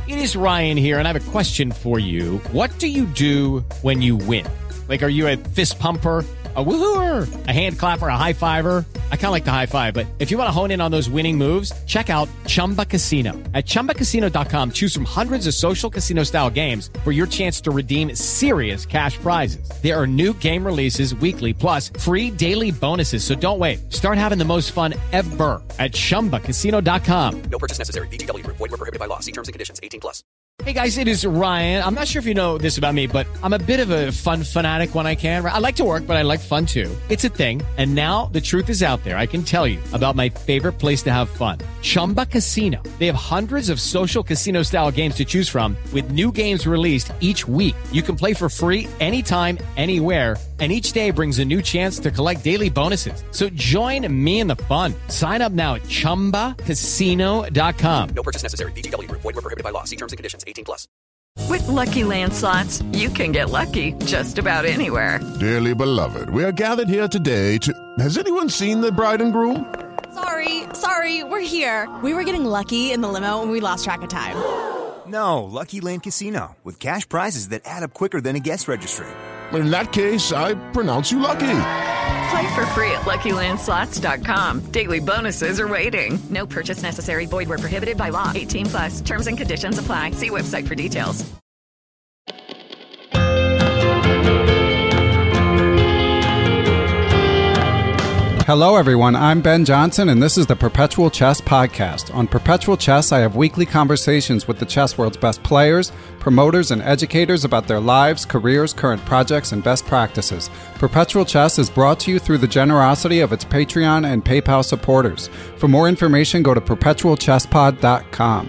It is Ryan here, and I have a question for you. What do you do when you win? Like, are you a fist pumper, a woohooer, a hand clapper, a high fiver? I kind of like the high five, but if you want to hone in on those winning moves, check out Chumba Casino. At ChumbaCasino.com, choose from hundreds of social casino-style games for your chance to redeem serious cash prizes. There are new game releases weekly, plus free daily bonuses. So don't wait. Start having the most fun ever at ChumbaCasino.com. No purchase necessary. VGW Group. Void where prohibited by law. See terms and conditions. 18+. Hey guys, it is Ryan. I'm not sure if you know this about me, but I'm a bit of a fun fanatic when I can. I like to work, but I like fun too. It's a thing. And now the truth is out there. I can tell you about my favorite place to have fun. Chumba Casino. They have hundreds of social casino style games to choose from with new games released each week. You can play for free anytime, anywhere. And each day brings a new chance to collect daily bonuses. So join me in the fun. Sign up now at ChumbaCasino.com. No purchase necessary. VGW Group. Void where prohibited by law. See terms and conditions. 18+. With Lucky Land Slots, you can get lucky just about anywhere. Dearly beloved, we are gathered here today to... Has anyone seen the bride and groom? Sorry, we're here. We were getting lucky in the limo and we lost track of time. No, Lucky Land Casino, with cash prizes that add up quicker than a guest registry. In that case, I pronounce you lucky. Play for free at LuckyLandSlots.com. Daily bonuses are waiting. No purchase necessary. Void where prohibited by law. 18+. Terms and conditions apply. See website for details. Hello, everyone. I'm Ben Johnson, and this is the Perpetual Chess Podcast. On Perpetual Chess, I have weekly conversations with the chess world's best players, promoters, and educators about their lives, careers, current projects, and best practices. Perpetual Chess is brought to you through the generosity of its Patreon and PayPal supporters. For more information, go to perpetualchesspod.com.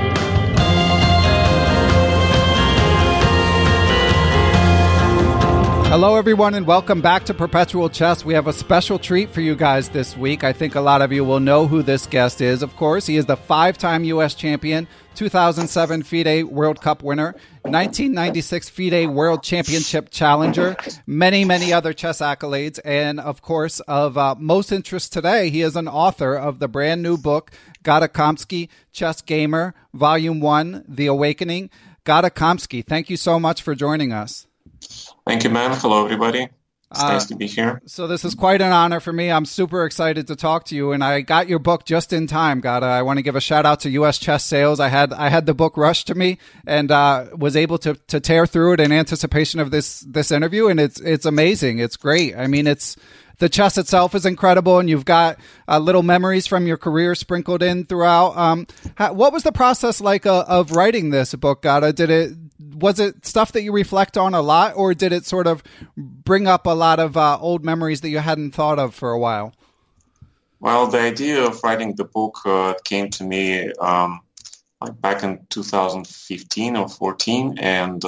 Hello, everyone, and welcome back to Perpetual Chess. We have a special treat for you guys this week. I think a lot of you will know who this guest is, of course. He is the 5-time U.S. champion, 2007 FIDE World Cup winner, 1996 FIDE World Championship challenger, many other chess accolades, and, of course, of most interest today, he is an author of the brand new book, Gata Kamsky, Chess Gamer, Volume 1, The Awakening. Gata Kamsky, thank you so much for joining us. Thank you, man. Hello, everybody. It's nice to be here. So this is quite an honor for me. I'm super excited to talk to you, and I got your book just in time, Gata. I want to give a shout out to U.S. Chess Sales. I had the book rushed to me and was able to tear through it in anticipation of this interview, and it's amazing. It's great. I mean, the chess itself is incredible, and you've got little memories from your career sprinkled in throughout. What was the process like of writing this book, Gata? Was it stuff that you reflect on a lot, or did it sort of bring up a lot of old memories that you hadn't thought of for a while? Well, the idea of writing the book came to me like back in 2015 or 14, and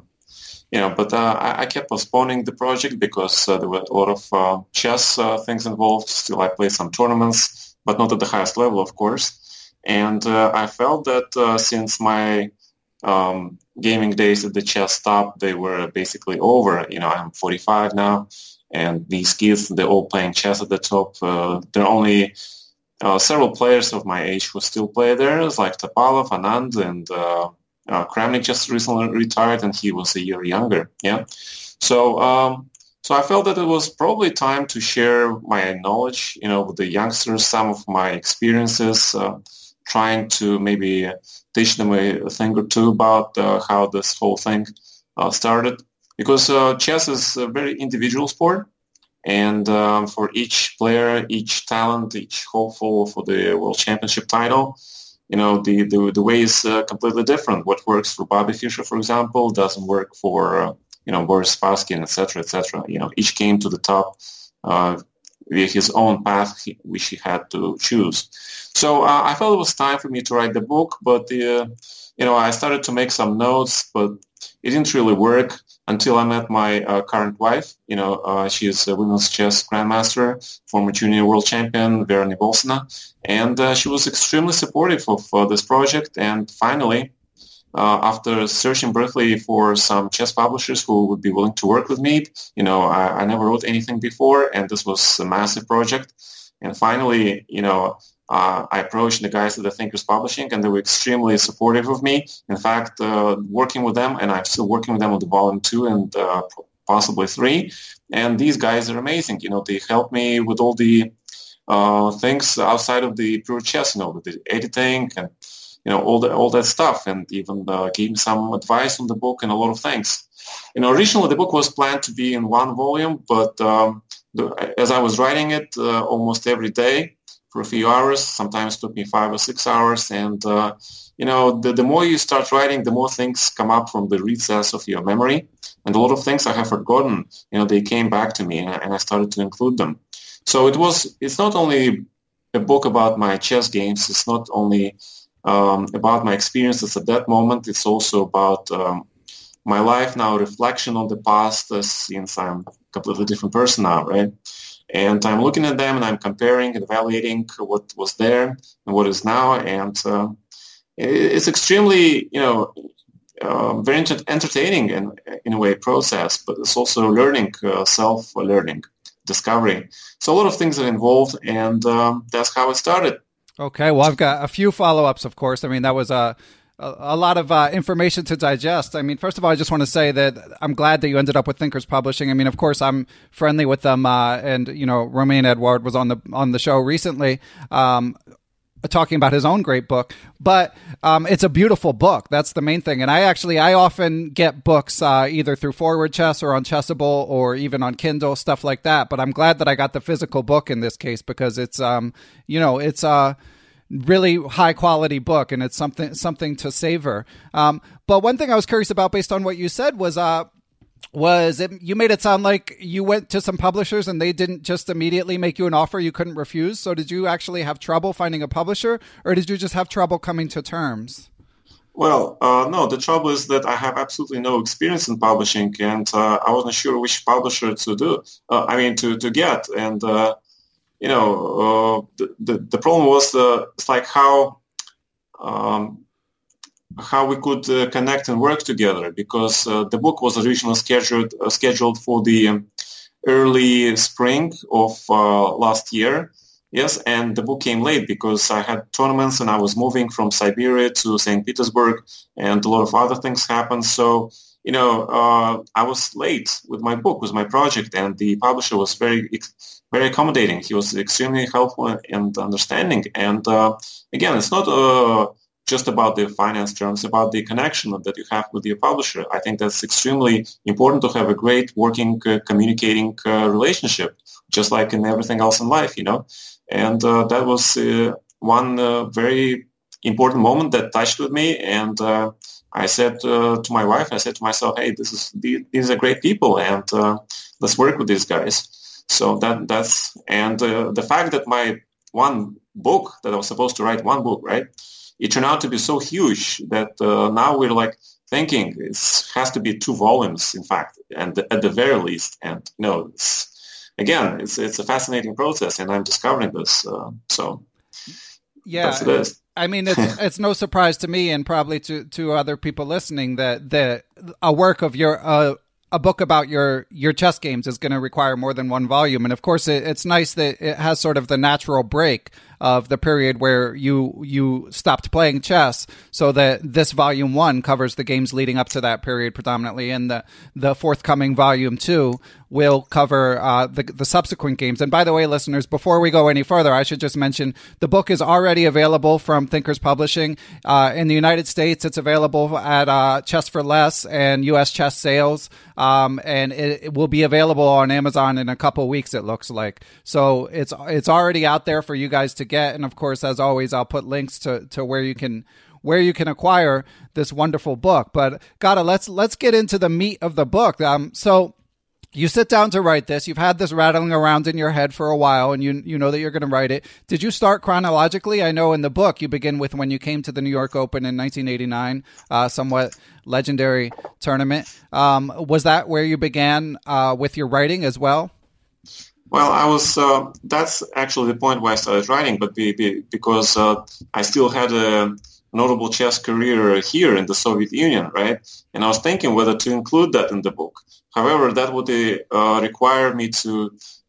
but I kept postponing the project because there were a lot of chess things involved. Still, I played some tournaments, but not at the highest level, of course. And I felt that since my gaming days at the chess stop, they were basically over. I'm 45 now, and these kids, they're all playing chess at the top. There are only several players of my age who still play there, like Topalov, Anand, and Kramnik just recently retired, and he was a year younger. Yeah, so I felt that it was probably time to share my knowledge, with the youngsters, some of my experiences, trying to maybe teach them a thing or two about how this whole thing started. Because chess is a very individual sport, and for each player, each talent, each hopeful for the World Championship title, the way is completely different. What works for Bobby Fischer, for example, doesn't work for Boris Spassky, etc., etc. Each came to the top via his own path, which he had to choose. So I felt it was time for me to write the book, but I started to make some notes, but it didn't really work until I met my current wife. She is a women's chess grandmaster, former junior world champion, Vera Nivolsina, and she was extremely supportive of this project. And finally, after searching briefly for some chess publishers who would be willing to work with me, I never wrote anything before, and this was a massive project. And finally, I approached the guys at the Thinkers Publishing, and they were extremely supportive of me. In fact, working with them, and I'm still working with them on the volume 2 and possibly 3. And these guys are amazing. They help me with all the things outside of the pure chess, with the editing and all that stuff, and even gave me some advice on the book and a lot of things. Originally the book was planned to be in one volume, but as I was writing it almost every day for a few hours, sometimes it took me 5 or 6 hours, and the more you start writing, the more things come up from the recess of your memory, and a lot of things I have forgotten, they came back to me, and I started to include them. So it's not only a book about my chess games, it's not only about my experiences at that moment, it's also about my life now, reflection on the past, since I'm a completely different person now, right? And I'm looking at them and I'm comparing and evaluating what was there and what is now. And it's extremely, very entertaining and in a way process, but it's also learning, self-learning, discovery. So a lot of things are involved, and that's how it started. Okay, well, I've got a few follow-ups, of course. I mean, that was a lot of information to digest. I mean, first of all, I just want to say that I'm glad that you ended up with Thinkers Publishing. I mean, of course, I'm friendly with them, and Romain Edouard was on the show recently, talking about his own great book. But it's a beautiful book. That's the main thing. And I often get books either through Forward Chess or on Chessable or even on Kindle, stuff like that. But I'm glad that I got the physical book in this case, because it's it's really high quality book, and it's something to savor. But one thing I was curious about, based on what you said, was you made it sound like you went to some publishers and they didn't just immediately make you an offer you couldn't refuse. So did you actually have trouble finding a publisher, or did you just have trouble coming to terms? Well, no, the trouble is that I have absolutely no experience in publishing, and I wasn't sure which publisher to to get. And the problem was it's like how we could connect and work together, because the book was originally scheduled for the early spring of last year. Yes, and the book came late because I had tournaments and I was moving from Siberia to St. Petersburg, and a lot of other things happened. So, I was late with my book, with my project, and the publisher was very accommodating. He was extremely helpful and understanding. And again, it's not just about the finance terms, about the connection that you have with your publisher. I think that's extremely important, to have a great working, communicating relationship, just like in everything else in life, And that was one very important moment that touched with me. And I said to my wife, I said to myself, hey, these are great people, and let's work with these guys. So that's the fact that my one book, that I was supposed to write one book, right? It turned out to be so huge that now we're like thinking it has to be 2 volumes, in fact, and at the very least. And it's a fascinating process, and I'm discovering this. Yeah, that's this. I mean, it's no surprise to me, and probably to other people listening, that a work of a book about your chess games is going to require more than 1 volume. And of course, it's nice that it has sort of the natural break of the period where you stopped playing chess, so that this volume 1 covers the games leading up to that period predominantly, and the forthcoming volume 2 will cover the subsequent games. And by the way, listeners, before we go any further, I should just mention the book is already available from Thinkers Publishing. In the United States, it's available at Chess for Less and US Chess Sales, and it will be available on Amazon in a couple weeks, it looks like. So it's already out there for you guys to get. And of course, as always, I'll put links to where you can acquire this wonderful book. But Gata, let's get into the meat of the book. So you sit down to write this. You've had this rattling around in your head for a while, and you know that you're going to write it. Did you start chronologically? I know in the book you begin with when you came to the New York Open in 1989, somewhat legendary tournament. Was that where you began with your writing as well? Well, I was. That's actually the point where I started writing, but because I still had a notable chess career here in the Soviet Union, right? And I was thinking whether to include that in the book. However, that would require me to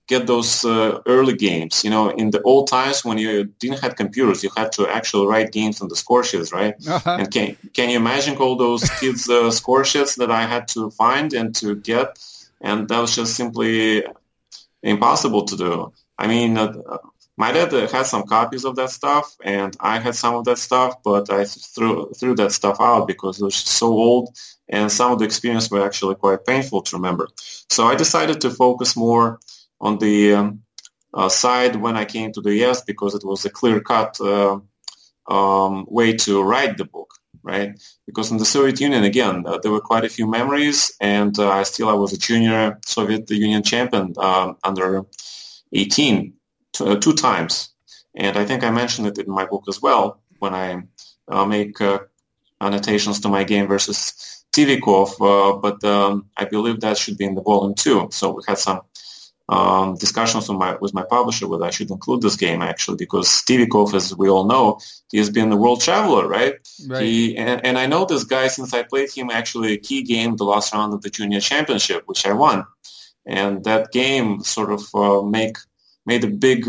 get those early games. In the old times when you didn't have computers, you had to actually write games on the score sheets, right? Uh-huh. And can you imagine all those kids' score sheets that I had to find and to get? And that was just simply impossible to do. I mean, my dad had some copies of that stuff, and I had some of that stuff, but I threw that stuff out because it was so old, and some of the experiences were actually quite painful to remember. So I decided to focus more on the side when I came to the U.S. because it was a clear-cut way to write the book, right? Because in the Soviet Union, again, there were quite a few memories, and I was a junior Soviet Union champion under 18 two times. And I think I mentioned it in my book as well when I make annotations to my game versus Tivikov, but I believe that should be in the volume 2. So we had some discussions with my publisher whether I should include this game, actually, because Tivikov, as we all know, he has been a world traveler, right? And I know this guy since I played him actually a key game, the last round of the junior championship, which I won. And that game sort of made a big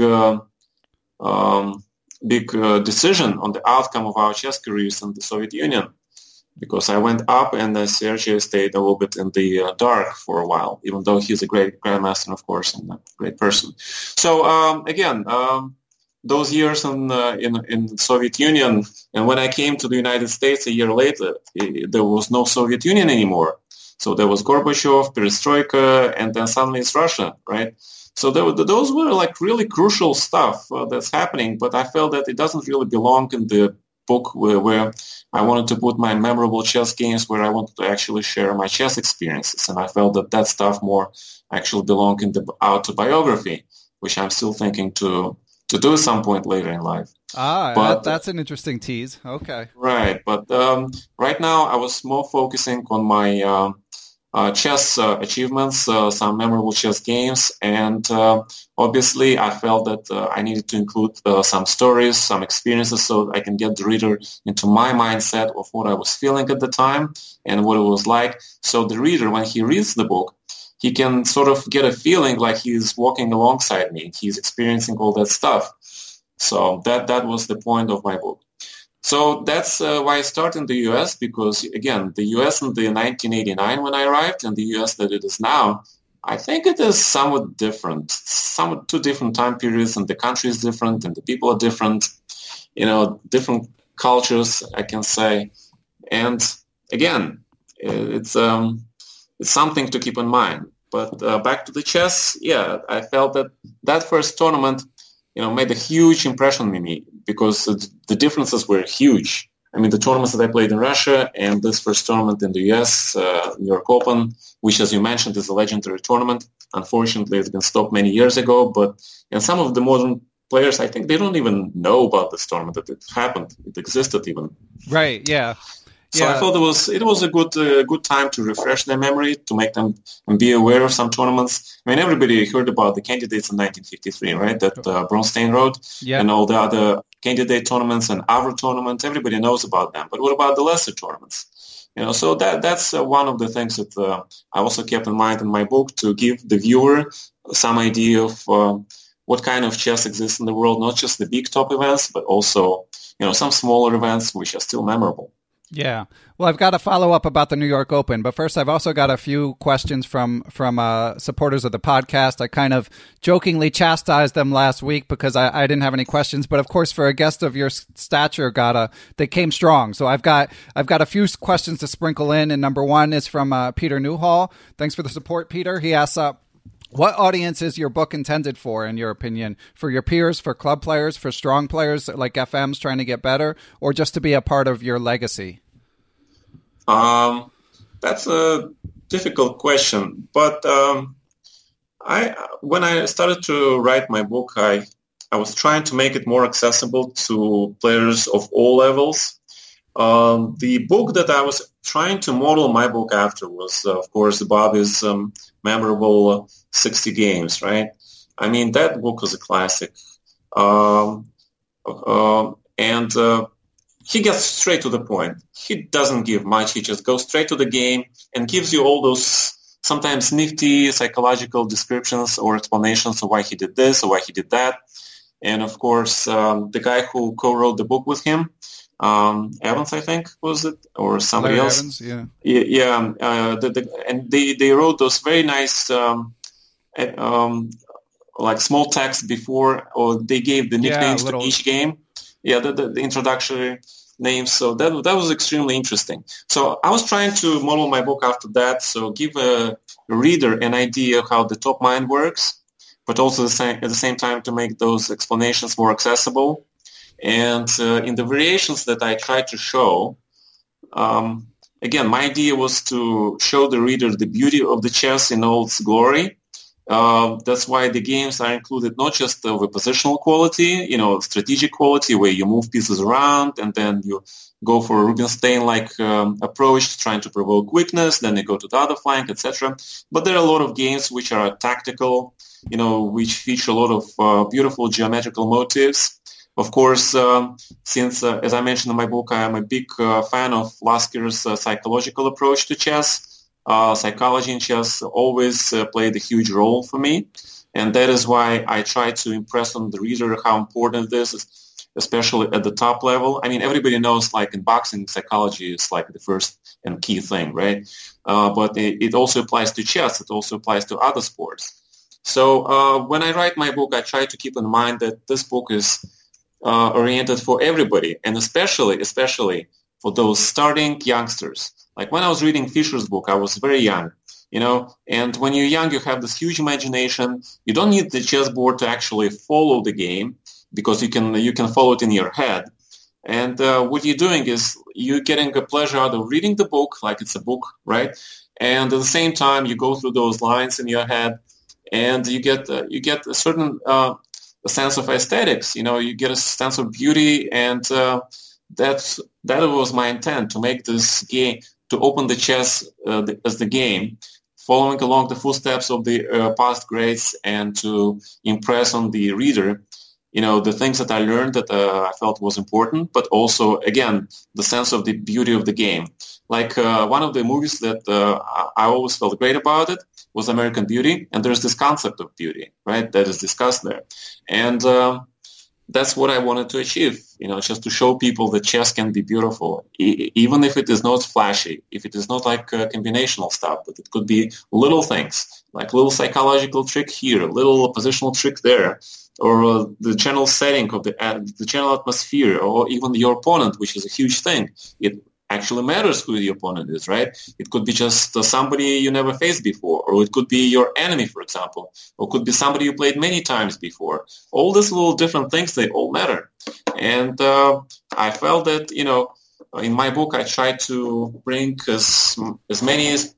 decision on the outcome of our chess careers in the Soviet Union, because I went up and Sergei stayed a little bit in the dark for a while, even though he's a great grandmaster, of course, and a great person. So again, those years in the Soviet Union, and when I came to the United States a year later, there was no Soviet Union anymore. So there was Gorbachev, Perestroika, and then suddenly it's Russia, right? So those were like really crucial stuff that's happening, but I felt that it doesn't really belong in the book where I wanted to put my memorable chess games, where I wanted to actually share my chess experiences. And I felt that stuff more actually belonged in the autobiography, which I'm still thinking to do at some point later in life. But that's an interesting tease. Okay. Right. But right now I was more focusing on my chess achievements, some memorable chess games, and obviously I felt that I needed to include some stories, some experiences, so I can get the reader into my mindset of what I was feeling at the time and what it was like. So the reader, when he reads the book, he can sort of get a feeling like he's walking alongside me. He's experiencing all that stuff. So that was the point of my book. So that's why I started in the U.S., because, again, the U.S. in the 1989 when I arrived and the U.S. that it is now, I think it is somewhat different, somewhat two different time periods, and the country is different and the people are different, different cultures, I can say. And, again, it's something to keep in mind. But back to the chess, I felt that first tournament made a huge impression on me because the differences were huge. I mean, the tournaments that I played in Russia and this first tournament in the U.S., New York Open, which, as you mentioned, is a legendary tournament. Unfortunately, it's been stopped many years ago. But some of the modern players, I think they don't even know about this tournament, that it happened. It existed even. Right, yeah. So I thought it was a good time to refresh their memory, to make them be aware of some tournaments. I mean, everybody heard about the candidates in 1953, right? That Bronstein Road and all the other candidate tournaments and other tournaments. Everybody knows about them. But what about the lesser tournaments? So that's one of the things that I also kept in mind in my book, to give the viewer some idea of what kind of chess exists in the world, not just the big top events, but also some smaller events which are still memorable. Yeah. Well, I've got a follow-up about the New York Open, but first I've also got a few questions from supporters of the podcast. I kind of jokingly chastised them last week because I didn't have any questions, but of course for a guest of your stature, they came strong. So I've got a few questions to sprinkle in, and number one is from Peter Newhall. Thanks for the support, Peter. He asks, what audience is your book intended for, in your opinion? For your peers, for club players, for strong players like FMs trying to get better, or just to be a part of your legacy? That's a difficult question. But when I started to write my book, I was trying to make it more accessible to players of all levels. The book that I was trying to model my book after was, of course, Bobby's memorable 60 Games, right? I mean, that book was a classic. And he gets straight to the point. He doesn't give much. He just goes straight to the game and gives you all those sometimes nifty psychological descriptions or explanations of why he did this or why he did that. And of course, the guy who co-wrote the book with him, Evans, I think, was it, or somebody Larry else? Evans, yeah. And they wrote those very nice, like small text before, or they gave the nicknames to each game. Yeah, the introductory names. So that was extremely interesting. So I was trying to model my book after that. So give a reader an idea of how the top mind works, but also at the same time to make those explanations more accessible. And in the variations that I tried to show, again, my idea was to show the reader the beauty of the chess in all its glory. That's why the games are included not just of a positional quality, strategic quality where you move pieces around and then you go for a Rubinstein-like approach trying to provoke weakness, then you go to the other flank, etc. But there are a lot of games which are tactical, which feature a lot of beautiful geometrical motifs. Of course, since, as I mentioned in my book, I am a big fan of Lasker's psychological approach to chess. Psychology in chess always played a huge role for me, and that is why I try to impress on the reader how important this is, especially at the top level. I mean, everybody knows, like in boxing, psychology is like the first and key thing, right? But it also applies to chess. It also applies to other sports. So when I write my book, I try to keep in mind that this book is oriented for everybody, and especially for those starting youngsters. Like when I was reading Fischer's book, I was very young, and when you're young, you have this huge imagination. You don't need the chessboard to actually follow the game because you can follow it in your head. And what you're doing is you're getting a pleasure out of reading the book, like it's a book, right? And at the same time, you go through those lines in your head, and you get a certain a sense of aesthetics. You get a sense of beauty, and that was my intent, to make this game, to open the chess as the game, following along the footsteps of the past greats, and to impress on the reader, the things that I learned that I felt was important, but also, again, the sense of the beauty of the game. Like one of the movies that I always felt great about it was American Beauty, and there's this concept of beauty, right, that is discussed there. And that's what I wanted to achieve, just to show people that chess can be beautiful, even if it is not flashy, if it is not like combinational stuff, but it could be little things, like little psychological trick here, little positional trick there, or the general setting of the general atmosphere, or even your opponent, which is a huge thing. It actually matters who the opponent is, right? It could be just somebody you never faced before, or it could be your enemy, for example, or it could be somebody you played many times before. All these little different things, they all matter. And I felt that, in my book, I tried to bring as many as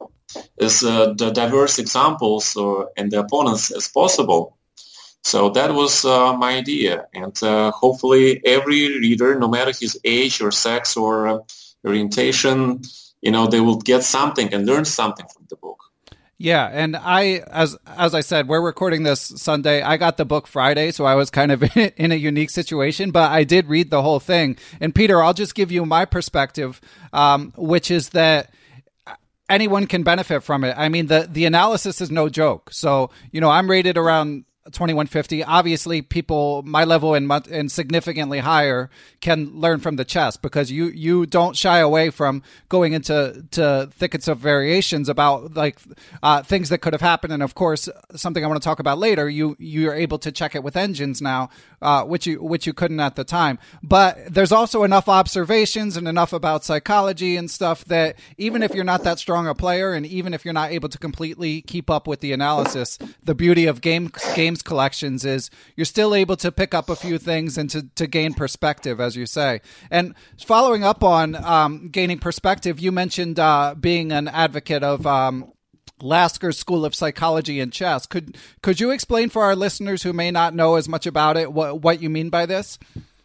the diverse examples and the opponents as possible. So that was my idea. And hopefully every reader, no matter his age or sex or orientation, they will get something and learn something from the book. Yeah, and as I said, we're recording this Sunday. I got the book Friday, so I was kind of in a unique situation, but I did read the whole thing. And Peter, I'll just give you my perspective, which is that anyone can benefit from it. I mean, the analysis is no joke. So, I'm rated around 2150. Obviously, people my level and significantly higher can learn from the chess, because you don't shy away from going into thickets of variations about things that could have happened. And of course, something I want to talk about later, you're able to check it with engines now, which you couldn't at the time. But there's also enough observations and enough about psychology and stuff that even if you're not that strong a player, and even if you're not able to completely keep up with the analysis, the beauty of games collections is you're still able to pick up a few things and to gain perspective, as you say. And following up on gaining perspective, you mentioned being an advocate of Lasker's School of Psychology in Chess. Could you explain for our listeners who may not know as much about it what you mean by this?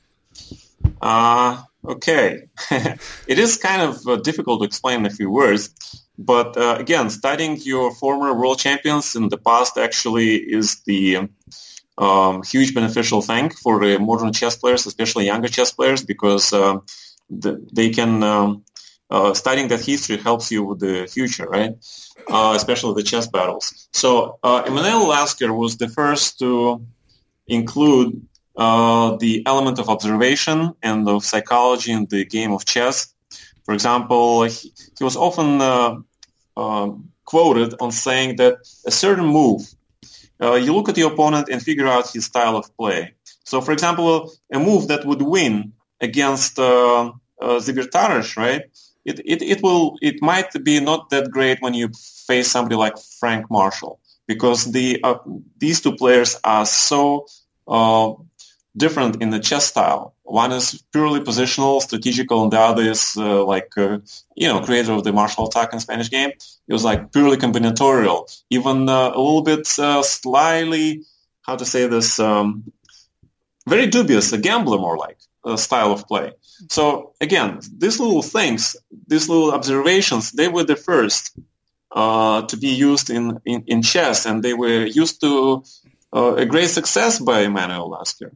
Okay. It is kind of difficult to explain in a few words. But again, studying your former world champions in the past actually is the huge beneficial thing for the modern chess players, especially younger chess players, because they can studying that history helps you with the future, right? Especially the chess battles. So Emanuel Lasker was the first to include the element of observation and of psychology in the game of chess. For example, he was often quoted on saying that a certain move, you look at the opponent and figure out his style of play. So, for example, a move that would win against Zvignareš, right? It might be not that great when you face somebody like Frank Marshall, because these two players are so different in the chess style. One is purely positional, strategical, and the other is creator of the martial attack in Spanish game. It was like purely combinatorial, even a little bit slyly, how to say this, very dubious, a gambler more like style of play. So again, these little things, these little observations, they were the first to be used in chess, and they were used to a great success by Emanuel Lasker.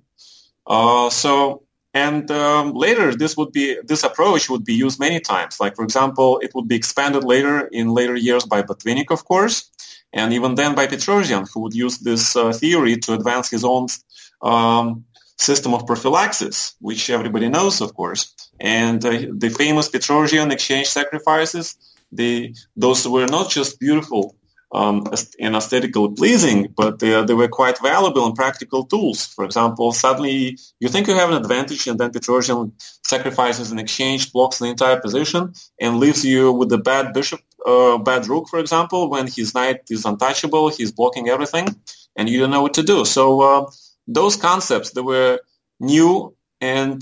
Later, this approach would be used many times. Like, for example, it would be expanded in later years by Botvinnik, of course, and even then by Petrosian, who would use this theory to advance his own system of prophylaxis, which everybody knows, of course. And the famous Petrosian exchange sacrifices, those were not just beautiful and aesthetically pleasing, but they were quite valuable and practical tools. For example, suddenly you think you have an advantage, and then Petrosian sacrifices an exchange, blocks the entire position, and leaves you with the bad bishop, bad rook, for example, when his knight is untouchable, he's blocking everything, and you don't know what to do. So those concepts, they were new and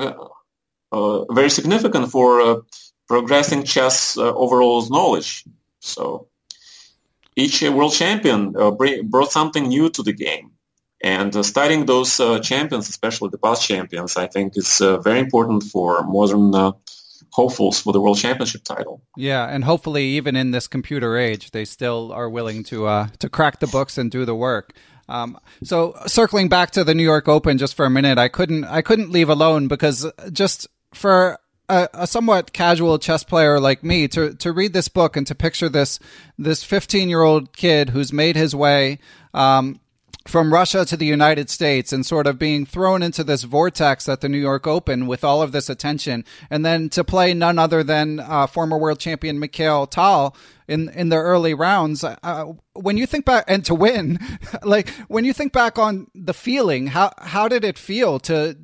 very significant for progressing chess overall knowledge. So each world champion brought something new to the game. And studying those champions, especially the past champions, I think is very important for modern hopefuls for the world championship title. Yeah, and hopefully even in this computer age, they still are willing to crack the books and do the work. So circling back to the New York Open just for a minute, I couldn't leave alone, because just for a somewhat casual chess player like me to read this book and to picture this 15-year-old kid who's made his way from Russia to the United States and sort of being thrown into this vortex at the New York Open with all of this attention, and then to play none other than former world champion Mikhail Tal in the early rounds. When you think back, and to win, like when you think back on the feeling, how did it feel to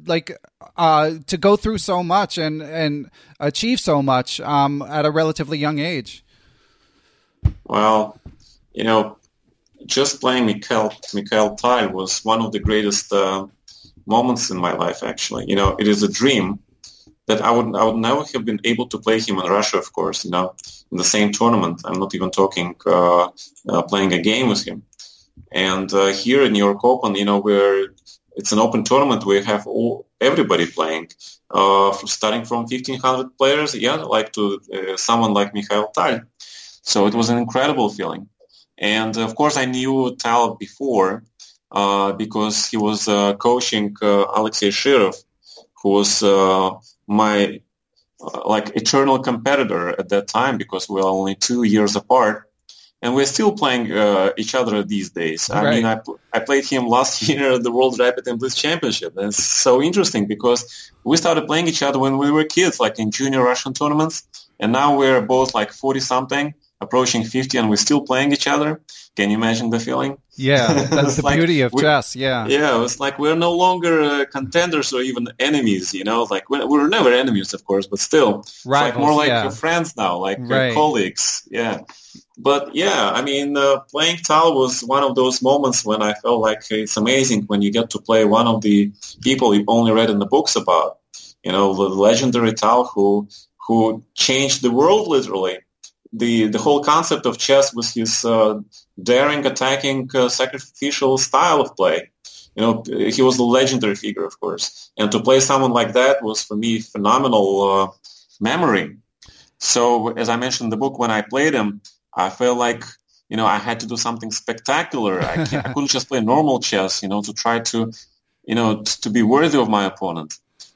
go through so much and achieve so much at a relatively young age? Well, just playing Mikhail Tal was one of the greatest moments in my life, actually. It is a dream that I would never have been able to play him in Russia, of course, in the same tournament. I'm not even talking playing a game with him. And here in New York Open, where it's an open tournament, we have everybody playing, starting from 1,500 players, to someone like Mikhail Tal. So it was an incredible feeling. And, of course, I knew Tal before because he was coaching Alexei Shirov, who was my eternal competitor at that time, because we were only 2 years apart. And we're still playing each other these days. Right. I played him last year at the World Rapid and Blitz Championship. And it's so interesting because we started playing each other when we were kids, like in junior Russian tournaments. And now we're both like 40-something, approaching 50, and we're still playing each other. Can you imagine the feeling? Yeah, that's the beauty of chess, yeah. Yeah, it's like we're no longer contenders or even enemies, Like we're never enemies, of course, but still. Rivals, it's more like friends now, like colleagues, yeah. But yeah, playing Tal was one of those moments when I felt like it's amazing when you get to play one of the people you only read in the books about. The legendary Tal who changed the world literally. The whole concept of chess was his daring, attacking, sacrificial style of play. He was a legendary figure, of course. And to play someone like that was, for me, phenomenal memory. So, as I mentioned in the book, when I played him, I felt like, I had to do something spectacular. I couldn't just play normal chess, to try to, to be worthy of my opponent.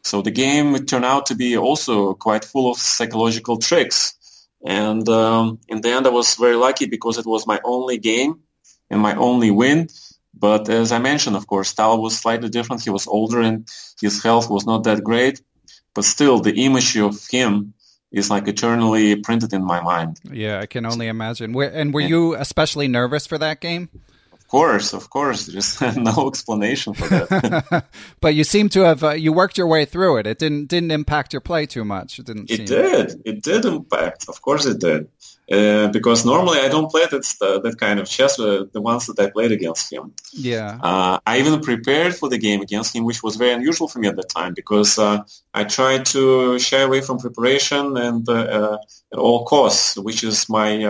So the game turned out to be also quite full of psychological tricks. And in the end, I was very lucky because it was my only game and my only win. But as I mentioned, of course, Tal was slightly different. He was older and his health was not that great. But still, the image of him is like eternally printed in my mind. Yeah, I can only imagine. Were you especially nervous for that game? Of course. There's no explanation for that. But you seem to have you worked your way through it. It didn't impact your play too much. It did impact. Of course, it did. Because normally I don't play that kind of chess. The ones that I played against him. Yeah. I even prepared for the game against him, which was very unusual for me at the time because I tried to shy away from preparation and at all costs, which was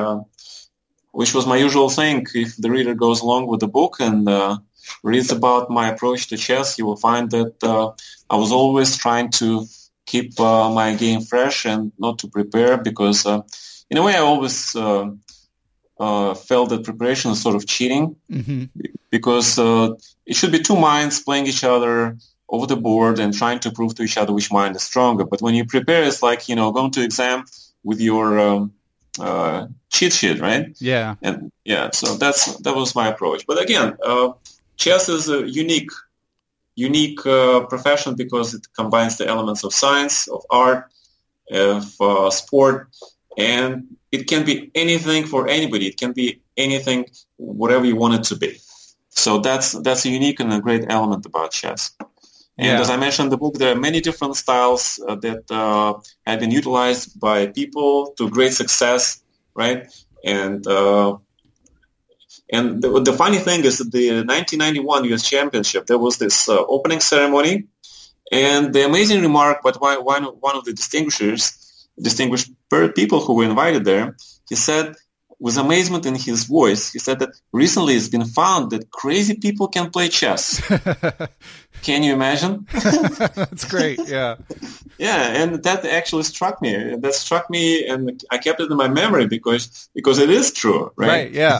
my usual thing. If the reader goes along with the book and reads about my approach to chess, you will find that I was always trying to keep my game fresh and not to prepare because, in a way, I always felt that preparation is sort of cheating because it should be two minds playing each other over the board and trying to prove to each other which mind is stronger. But when you prepare, it's like, going to exam with your cheat sheet, right? Yeah. And yeah, so that was my approach. But again, chess is a unique profession because it combines the elements of science, of art, of sport, and it can be anything for anybody. It can be anything, whatever you want it to be. So that's a unique and a great element about chess. And as I mentioned in the book, there are many different styles that have been utilized by people to great success, right? And the funny thing is that the 1991 U.S. Championship, there was this opening ceremony, and the amazing remark by one of the distinguished people who were invited there, he said, with amazement in his voice, he said that recently it's been found that crazy people can play chess. Can you imagine? That's great, yeah. Yeah, and that actually struck me. And I kept it in my memory because it is true, right? Right, yeah.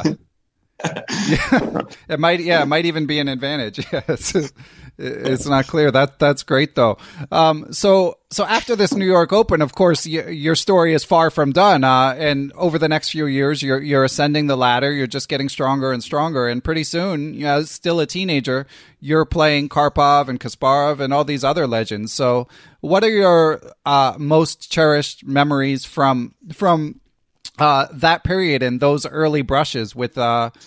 It might even be an advantage. It's not clear. That's great though. So after this New York Open, of course, your story is far from done. And over the next few years, you're ascending the ladder. You're just getting stronger and stronger. And pretty soon, still a teenager, you're playing Karpov and Kasparov and all these other legends. So what are your most cherished memories from that period and those early brushes with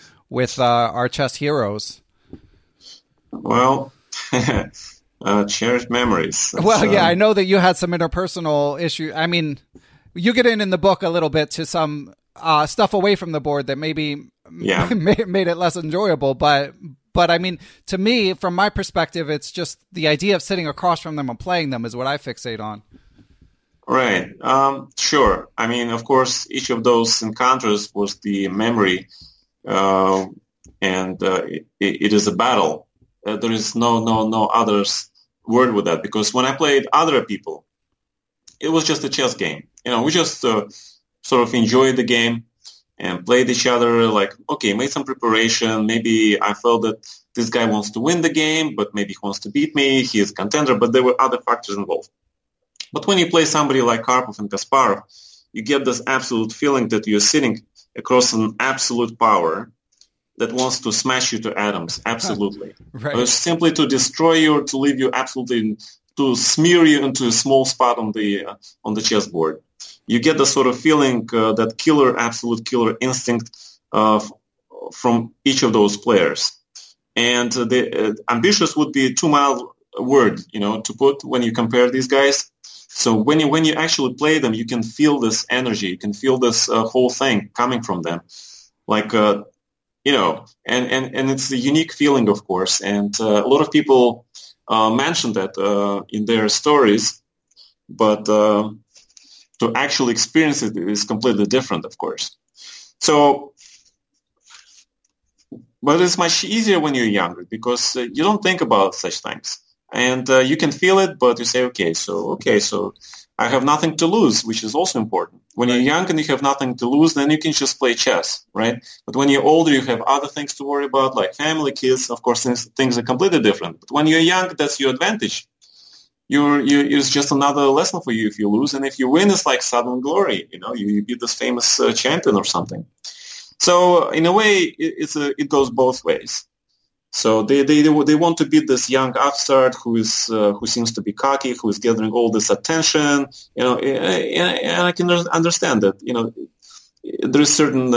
our chess heroes? Well, cherished memories. Well, yeah, I know that you had some interpersonal issue. I mean, you get in the book a little bit to some stuff away from the board that maybe made it less enjoyable. But I mean, to me, from my perspective, it's just the idea of sitting across from them and playing them is what I fixate on. Right. Sure. I mean, of course, each of those encounters was the memory, and it is a battle. There is no other word with that, because when I played other people, it was just a chess game. We just sort of enjoyed the game and played each other like, okay, made some preparation. Maybe I felt that this guy wants to win the game, but maybe he wants to beat me. He is a contender, but there were other factors involved. But when you play somebody like Karpov and Kasparov, you get this absolute feeling that you're sitting across an absolute power that wants to smash you to atoms, absolutely. Right. Simply to destroy you or to leave you absolutely, to smear you into a small spot on the chessboard. You get the sort of feeling, that absolute killer instinct from each of those players. And the ambitious would be a too mild word, to put when you compare these guys. So when you actually play them, you can feel this energy. You can feel this whole thing coming from them, like and it's a unique feeling, of course. And a lot of people mention that in their stories, but to actually experience it is completely different, of course. So, but it's much easier when you're younger because you don't think about such things. And you can feel it, but you say, okay, so I have nothing to lose, which is also important. When you're young and you have nothing to lose, then you can just play chess, right? But when you're older, you have other things to worry about, like family, kids. Of course, things are completely different. But when you're young, that's your advantage. it's just another lesson for you if you lose, and if you win, it's like sudden glory. You beat this famous champion or something. So in a way, it goes both ways. So they want to beat this young upstart who seems to be cocky, who is gathering all this attention. And I can understand that. There is certain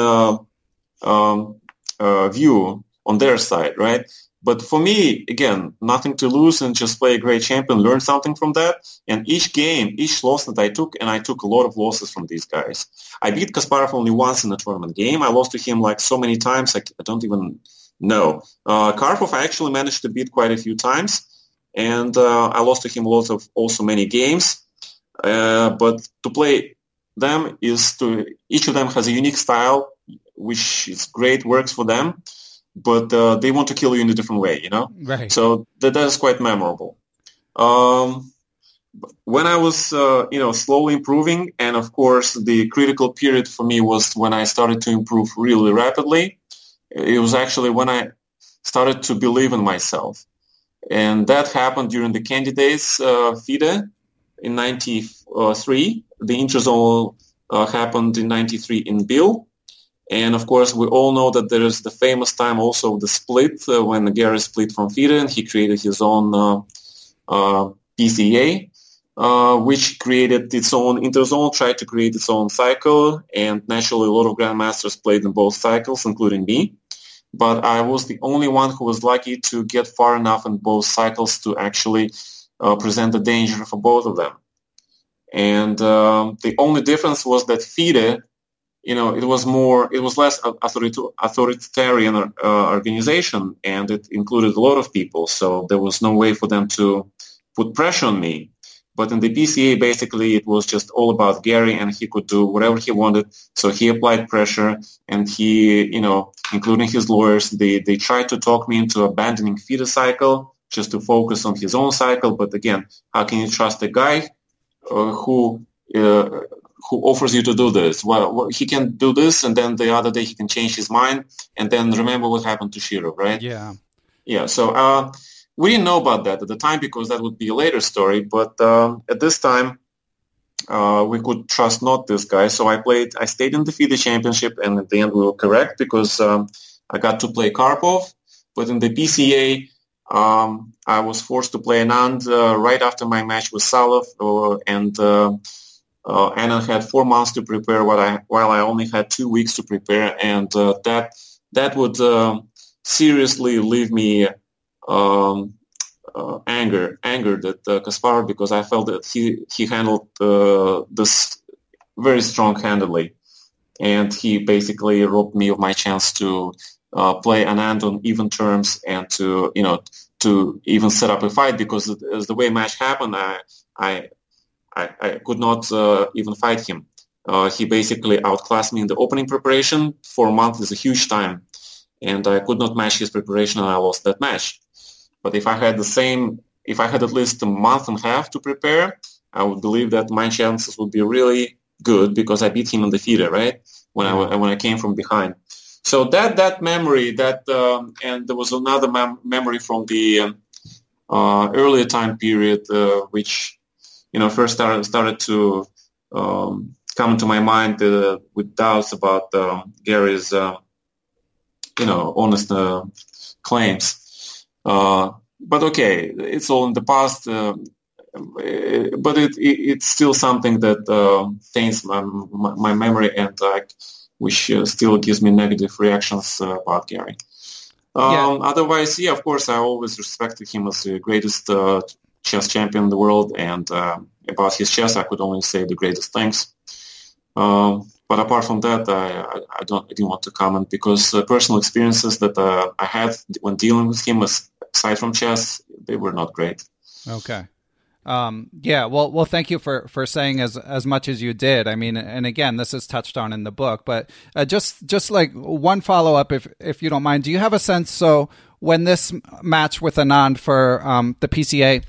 view on their side, right? But for me, again, nothing to lose and just play a great champion, learn something from that. And each loss that I took, and I took a lot of losses from these guys. I beat Kasparov only once in a tournament game. I lost to him like so many times, I don't even know. Karpov, I actually managed to beat quite a few times. And I lost to him also many games. But to play them each of them has a unique style, which is great, works for them. But they want to kill you in a different way, Right. So that is quite memorable. When I was, slowly improving, and of course the critical period for me was when I started to improve really rapidly. It was actually when I started to believe in myself. And that happened during the Candidates FIDE in 93. The Interzonal happened in 93 in Bill. And, of course, we all know that there is the famous time also of the split when Gary split from FIDE and he created his own PCA, which created its own Interzonal, tried to create its own cycle. And naturally, a lot of grandmasters played in both cycles, including me. But I was the only one who was lucky to get far enough in both cycles to actually present a danger for both of them. And the only difference was that FIDE, it was less authoritarian organization, and it included a lot of people. So there was no way for them to put pressure on me. But in the PCA, basically, it was just all about Gary, and he could do whatever he wanted. So he applied pressure, and he, including his lawyers, they tried to talk me into abandoning FIDE cycle just to focus on his own cycle. But again, how can you trust a guy who offers you to do this? Well, he can do this, and then the other day he can change his mind, and then remember what happened to Shirov, right? Yeah. Yeah, so we didn't know about that at the time because that would be a later story, but at this time, we could trust not this guy. So I stayed in the FIDE championship, and at the end we were correct because I got to play Karpov, but in the PCA, I was forced to play Anand right after my match with Salov, and Anand had 4 months to prepare while I only had 2 weeks to prepare, and that would seriously leave me angered at Kasparov because I felt that he handled this very strong-handedly, and he basically robbed me of my chance to play Anand on even terms and to even set up a fight, because as the way match happened, I could not even fight him. He basically outclassed me in the opening preparation. 4 months is a huge time, and I could not match his preparation, and I lost that match. But if I had at least a month and a half to prepare, I would believe that my chances would be really good because I beat him in the FIDE, right? When I came from behind. So that memory, and there was another memory from the earlier time period, which first started to come into my mind with doubts about Gary's honest claims. But okay, it's all in the past. But it's still something that taints my memory, and which still gives me negative reactions about Gary. Otherwise, of course, I always respected him as the greatest chess champion in the world, and about his chess, I could only say the greatest things. But apart from that, I didn't want to comment because personal experiences that I had when dealing with him, aside from chess, they were not great. Okay. Well, thank you for saying as much as you did. I mean, and again, this is touched on in the book, but just like one follow up, if you don't mind, do you have a sense? So when this match with Anand for the PCA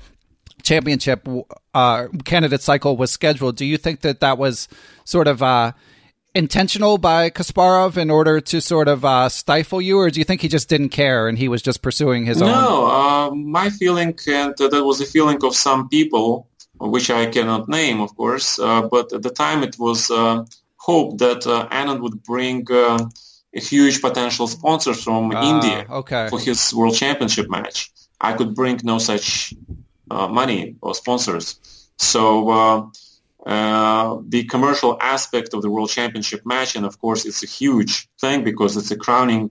championship candidate cycle was scheduled, do you think that was sort of intentional by Kasparov in order to sort of stifle you, or do you think he just didn't care and he was just pursuing his own? No, my feeling, and that was the feeling of some people, which I cannot name, of course, but at the time it was hope that Anand would bring a huge potential sponsors from India for his World Championship match. I could bring no such money or sponsors. So the commercial aspect of the World Championship match, and of course it's a huge thing because it's a crowning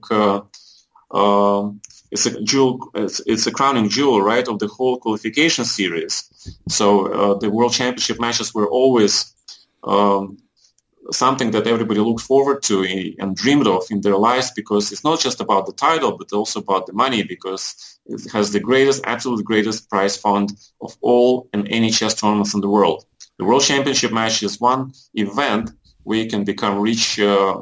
it's a crowning jewel, right, of the whole qualification series. So the World Championship matches were always something that everybody looked forward to and dreamed of in their lives, because it's not just about the title, but also about the money, because it has the greatest, absolute greatest prize fund of all and any chess tournaments in the world. The World Championship match is one event where you can become rich,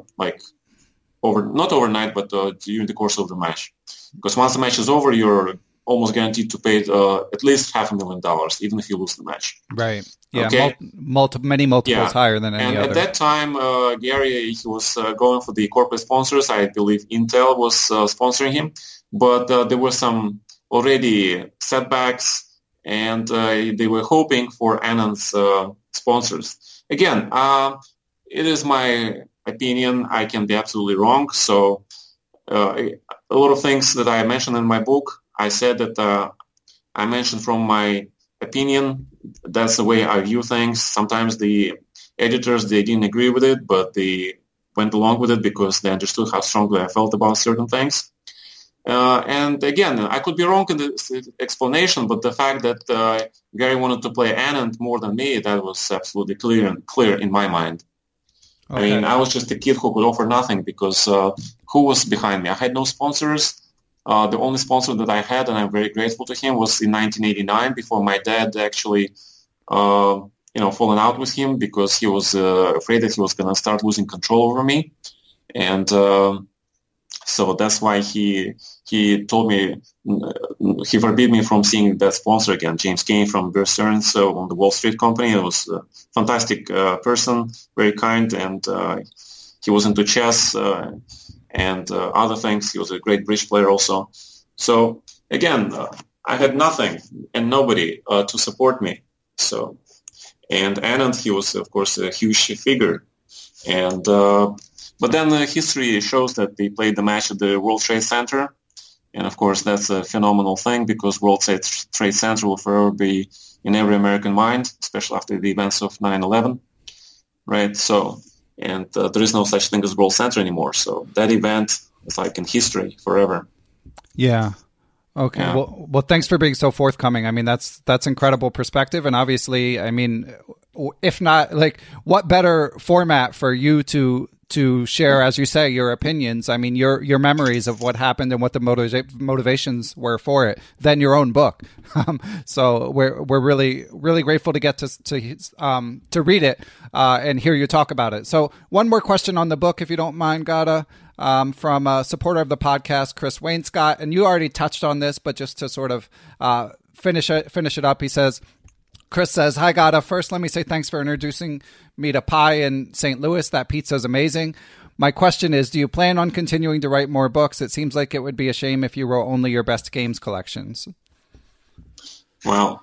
not overnight, but during the course of the match. Because once the match is over, you're almost guaranteed to pay at least $500,000, even if you lose the match. Right. Yeah. Okay? Many multiples higher than any other. And at that time, Gary, he was going for the corporate sponsors. I believe Intel was sponsoring him, but there were some already setbacks, and they were hoping for Anand's sponsors. Again, it is my opinion. I can be absolutely wrong. So a lot of things that I mentioned in my book, I said that I mentioned from my opinion. That's the way I view things. Sometimes the editors, they didn't agree with it, but they went along with it because they understood how strongly I felt about certain things. And again, I could be wrong in the explanation, but the fact that Gary wanted to play Anand more than me, that was absolutely clear in my mind. Okay. I mean, I was just a kid who could offer nothing because who was behind me? I had no sponsors. The only sponsor that I had, and I'm very grateful to him, was in 1989, before my dad actually, fallen out with him because he was afraid that he was going to start losing control over me. And so that's why he told me, he forbid me from seeing that sponsor again, James Kane from Bear Stearns on the Wall Street Company. It was a fantastic person, very kind, and he was into chess and other things. He was a great bridge player also. So again, I had nothing and nobody to support me. So, and Anand, he was of course a huge figure, and but then history shows that they played the match at the World Trade Center, and of course that's a phenomenal thing because World Trade Center will forever be in every American mind, especially after the events of 9/11, right? So. And there is no such thing as World Center anymore. So that event is like in history forever. Yeah. Okay. Yeah. Well, thanks for being so forthcoming. I mean, that's incredible perspective. And obviously, I mean, if not, like, what better format for you to share, as you say, your opinions, I mean, your memories of what happened and what the motivations were for it, than your own book. So we're really, really grateful to get to read it and hear you talk about it. So one more question on the book, if you don't mind, Gada, from a supporter of the podcast, Chris Wainscott, and you already touched on this, but just to sort of finish it up, he says, Chris says, "Hi, Gada. First, let me say thanks for introducing me to Pie in St. Louis. That pizza is amazing. My question is, do you plan on continuing to write more books? It seems like it would be a shame if you wrote only your best games collections." Well,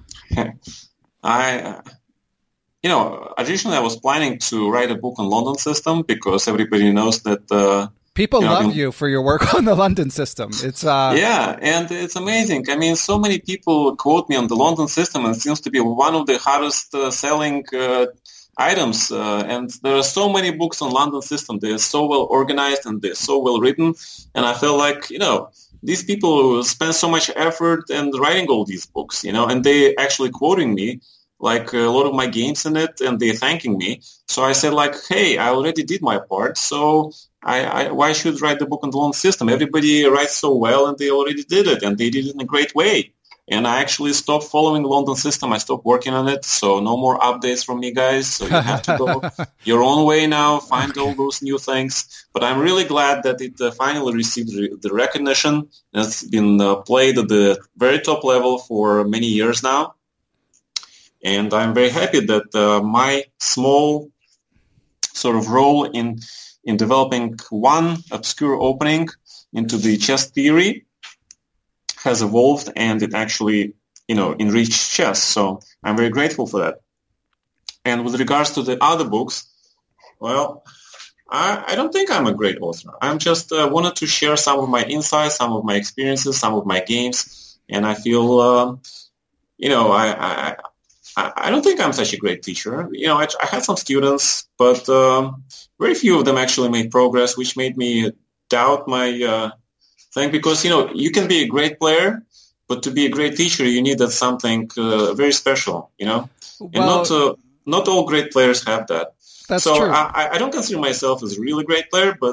originally I was planning to write a book on London system because everybody knows that people love you for your work on the London system. It's yeah, and it's amazing. I mean, so many people quote me on the London system, and it seems to be one of the hardest selling items. And there are so many books on London system. They're so well organized and they're so well written. And I feel like, these people spend so much effort in writing all these books, and they actually quoting me, like a lot of my games in it, and they're thanking me. So I said, like, hey, I already did my part, so why should I write the book on the London system? Everybody writes so well, and they already did it, and they did it in a great way. And I actually stopped following the London system. I stopped working on it, so no more updates from me guys. So you have to go your own way now, find all those new things. But I'm really glad that it finally received the recognition. It's been played at the very top level for many years now. And I'm very happy that my small sort of role in developing one obscure opening into the chess theory has evolved, and it actually, enriched chess. So I'm very grateful for that. And with regards to the other books, well, I don't think I'm a great author. I'm just wanted to share some of my insights, some of my experiences, some of my games, and I feel, I don't think I'm such a great teacher. I had some students, but very few of them actually made progress, which made me doubt my thing. Because you can be a great player, but to be a great teacher, you need that something very special. And not all great players have that. That's so true. I don't consider myself as a really great player, but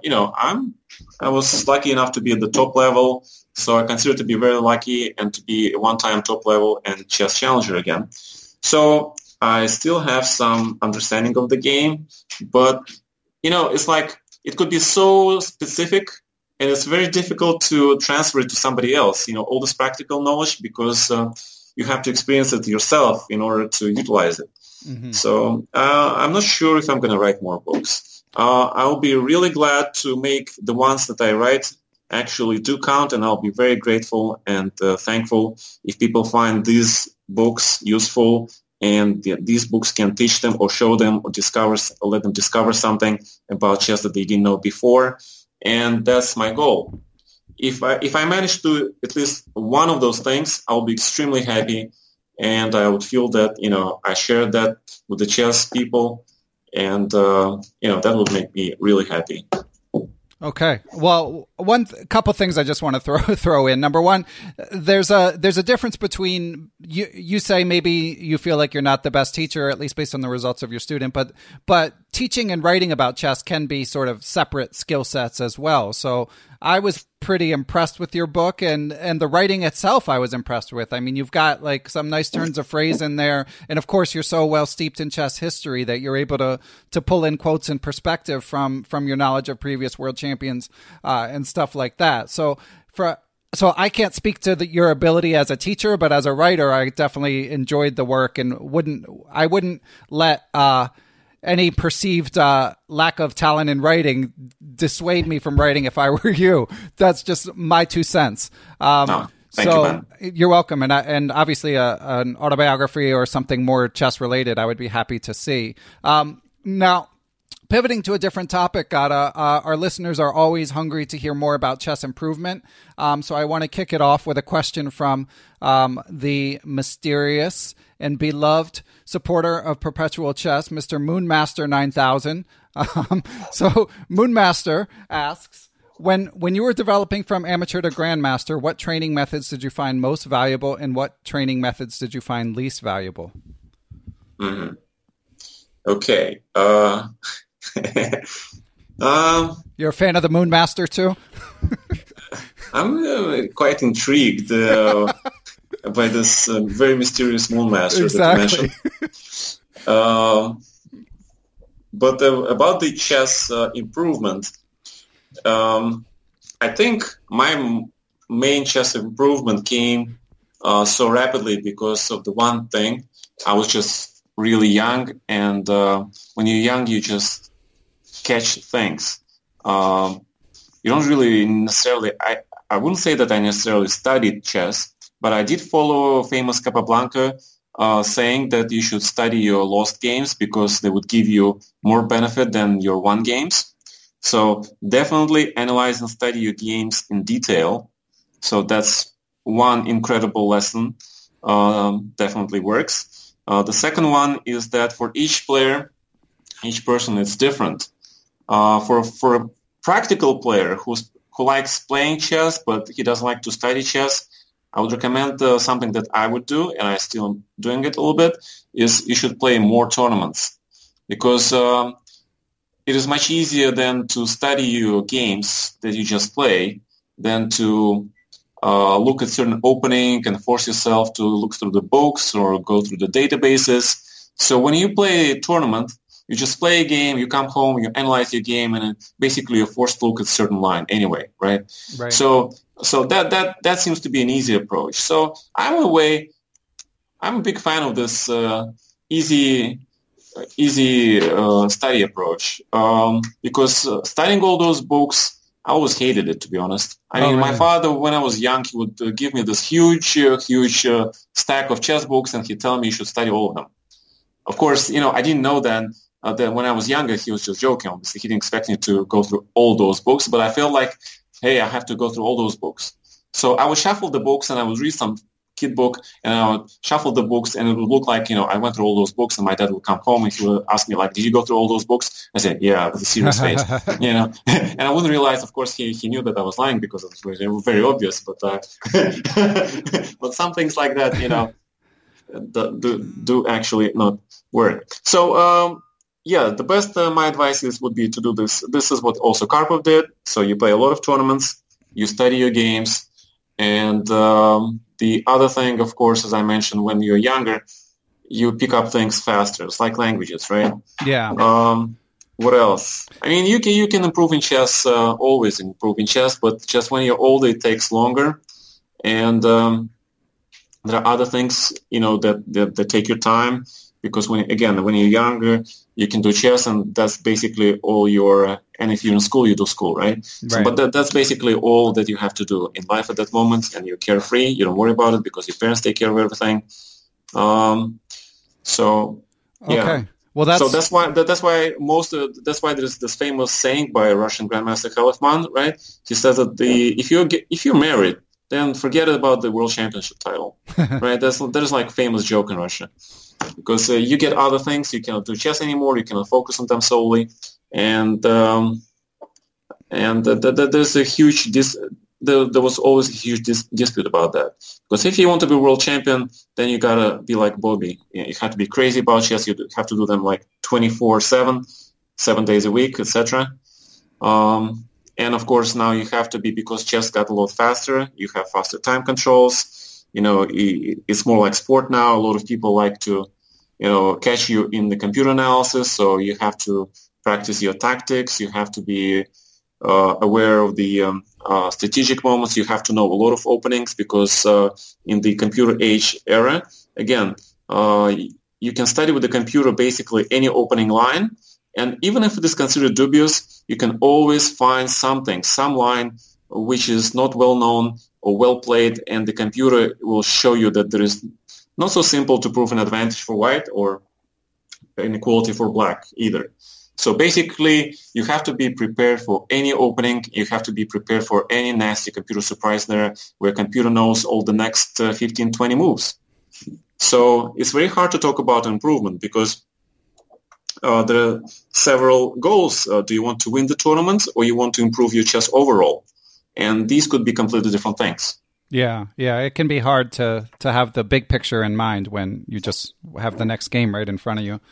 I was lucky enough to be at the top level, so I consider to be very lucky and to be a one-time top level and chess challenger again. So I still have some understanding of the game, but it's like it could be so specific, and it's very difficult to transfer it to somebody else. All this practical knowledge, because you have to experience it yourself in order to utilize it. Mm-hmm. So I'm not sure if I'm going to write more books. I'll be really glad to make the ones that I write actually do count, and I'll be very grateful and thankful if people find these books useful, and these books can teach them or show them or let them discover something about chess that they didn't know before. And that's my goal. If I manage to do at least one of those things, I'll be extremely happy. And I would feel that, I shared that with the chess people, and, that would make me really happy. Okay. Well, couple things I just want to throw in. Number one, there's a difference between you say maybe you feel like you're not the best teacher, at least based on the results of your student, but teaching and writing about chess can be sort of separate skill sets as well. So I was pretty impressed with your book, and the writing itself I was impressed with. I mean, you've got like some nice turns of phrase in there, and of course you're so well steeped in chess history that you're able to pull in quotes and perspective from your knowledge of previous world champions and stuff like that. So I can't speak to your ability as a teacher, but as a writer, I definitely enjoyed the work, and I wouldn't let any perceived lack of talent in writing dissuade me from writing if I were you. That's just my 2 cents. Thank you, man. You're welcome. And obviously an autobiography or something more chess related, I would be happy to see. Now, pivoting to a different topic, Gata, our listeners are always hungry to hear more about chess improvement. So I want to kick it off with a question from the mysterious and beloved supporter of perpetual chess, Mr. Moonmaster 9000. So Moonmaster asks, when you were developing from amateur to grandmaster, what training methods did you find most valuable, and what training methods did you find least valuable? Mm-hmm. Okay. You're a fan of the Moonmaster too? I'm quite intrigued by this very mysterious Moonmaster exactly. that you mentioned. But about the chess improvement, I think my main chess improvement came so rapidly because of the one thing. I was just really young, and when you're young, you just catch things. You don't really necessarily... I wouldn't say that I necessarily studied chess, but I did follow famous Capablanca saying that you should study your lost games because they would give you more benefit than your won games. So definitely analyze and study your games in detail. So that's one incredible lesson. Definitely works. The second one is that for each player, each person is different. For a practical player who likes playing chess, but he doesn't like to study chess, I would recommend something that I would do, and I still am doing it a little bit, is you should play more tournaments. Because it is much easier than to study your games that you just play than to look at certain opening and force yourself to look through the books or go through the databases. So when you play a tournament, you just play a game, you come home, you analyze your game, and basically you're forced to look at a certain line anyway, right? Right. So that seems to be an easy approach. So I'm a big fan of this easy easy study approach because studying all those books, I always hated it, to be honest. I mean, my father, when I was young, he would give me this huge stack of chess books, and he'd tell me you should study all of them. Of course, I didn't know then that when I was younger, he was just joking. Obviously, he didn't expect me to go through all those books, but I felt like, hey, I have to go through all those books. So I would shuffle the books, and I would read some kid book, and I would shuffle the books, and it would look like, I went through all those books, and my dad would come home, and he would ask me, like, did you go through all those books? I said, yeah, with a serious face, and I wouldn't realize, of course, he knew that I was lying because it was very obvious, but but some things like that, do actually not work. So, the best, my advice would be to do this. This is what also Karpov did. So you play a lot of tournaments, you study your games, and the other thing, of course, as I mentioned, when you're younger, you pick up things faster. It's like languages, right? Yeah. What else? I mean, you can improve in chess, always improve in chess, but just when you're older, it takes longer. And there are other things, that take your time. Because when you're younger, you can do chess, and that's basically all your. And if you're in school, you do school, right? So, but that's basically all that you have to do in life at that moment, and you're carefree. You don't worry about it because your parents take care of everything. Okay. Well, that's why there's this famous saying by Russian Grandmaster Khalifman, right? He says that if you're married, then forget about the world championship title, right? There's like famous joke in Russia. Because you get other things, you cannot do chess anymore, you cannot focus on them solely, and there's a huge there was always a huge dispute about that. Because if you want to be world champion, then you gotta be like Bobby. You have to be crazy about chess. You have to do them like 24/7, 7 days a week, etc. And of course now you have to be, because chess got a lot faster. You have faster time controls. It's more like sport now. A lot of people like to, catch you in the computer analysis. So you have to practice your tactics. You have to be aware of the strategic moments. You have to know a lot of openings because in the computer age era, again, you can study with the computer basically any opening line. And even if it is considered dubious, you can always find some line which is not well known or well played, and the computer will show you that there is not so simple to prove an advantage for white or inequality for black either. So basically, you have to be prepared for any opening. You have to be prepared for any nasty computer surprise there where computer knows all the next 15, 20 moves. So it's very hard to talk about improvement because there are several goals. Do you want to win the tournament or you want to improve your chess overall? And these could be completely different things. Yeah. It can be hard to have the big picture in mind when you just have the next game right in front of you.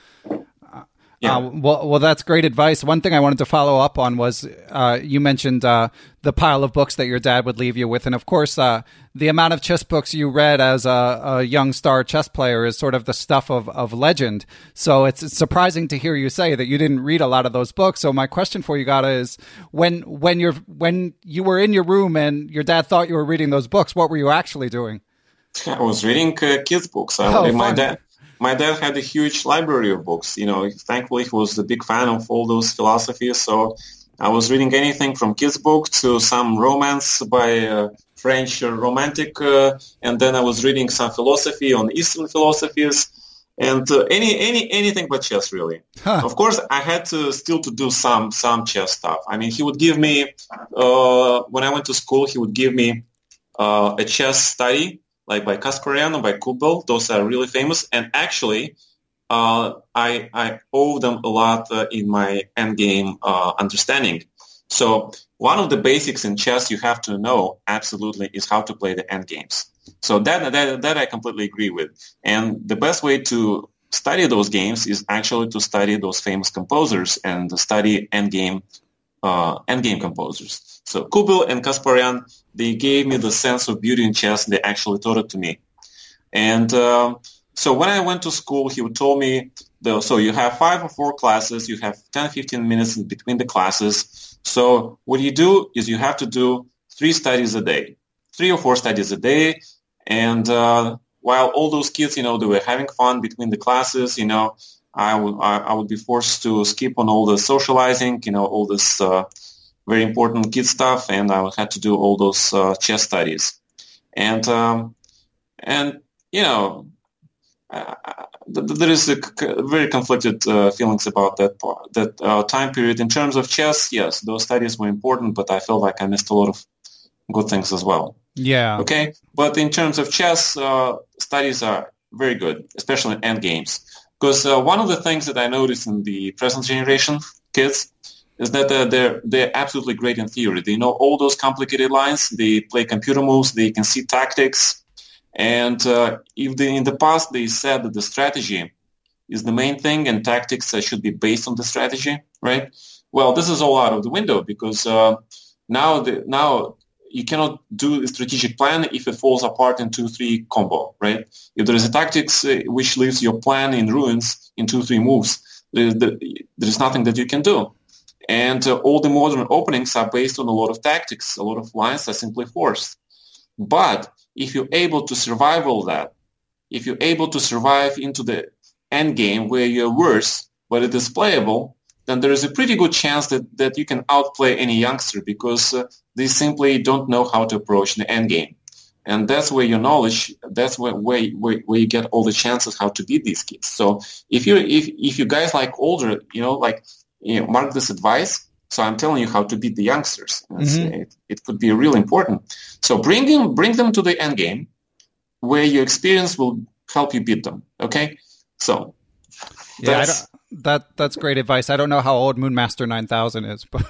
Well, that's great advice. One thing I wanted to follow up on was you mentioned the pile of books that your dad would leave you with. And of course, the amount of chess books you read as a young star chess player is sort of the stuff of legend. So it's surprising to hear you say that you didn't read a lot of those books. So my question for you, Gata, is when you were in your room and your dad thought you were reading those books, what were you actually doing? I was reading kids' books. My dad had a huge library of books. Thankfully, he was a big fan of all those philosophies. So I was reading anything from kids' book to some romance by French romantic, and then I was reading some philosophy on Eastern philosophies, and anything but chess, really. Of course, I had to do some chess stuff. I mean, he would give me when I went to school, he would give me a chess study, like by Kasparyan or by Kubel. Those are really famous. And actually, I owe them a lot in my endgame understanding. So one of the basics in chess you have to know absolutely is how to play the endgames. So that I completely agree with. And the best way to study those games is actually to study those famous composers and to study endgame composers. So Kubel and Kasparyan, they gave me the sense of beauty in chess. They actually taught it to me. And so when I went to school, he would tell me, so you have 5 or 4 classes, you have 10, 15 minutes in between the classes. So what you do is you have to do 3 studies a day, 3 or 4 studies a day. And while all those kids, they were having fun between the classes, I would be forced to skip on all the socializing, all this very important kid stuff, and I would have to do all those chess studies. And there is very conflicted feelings about that time period. In terms of chess, yes, those studies were important, but I felt like I missed a lot of good things as well. Yeah. Okay. But in terms of chess, studies are very good, especially in endgames. Because one of the things that I noticed in the present generation kids is that they're absolutely great in theory. They know all those complicated lines. They play computer moves. They can see tactics. And if in the past they said that the strategy is the main thing and tactics should be based on the strategy, right? Well, this is all out of the window because now you cannot do a strategic plan if it falls apart in 2-3 combo, right? If there is a tactics which leaves your plan in ruins in 2-3 moves, there's nothing that you can do. And all the modern openings are based on a lot of tactics. A lot of lines are simply forced. But if you're able to survive all that, if you're able to survive into the end game where you're worse, but it is playable, then there is a pretty good chance that you can outplay any youngster because they simply don't know how to approach the end game. And that's where your knowledge, that's where you get all the chances how to beat these kids. So if you guys like older, mark this advice. So I'm telling you how to beat the youngsters. It could be really important. So bring them to the end game where your experience will help you beat them. Okay? So that's great advice. I don't know how old Moonmaster 9000 is, but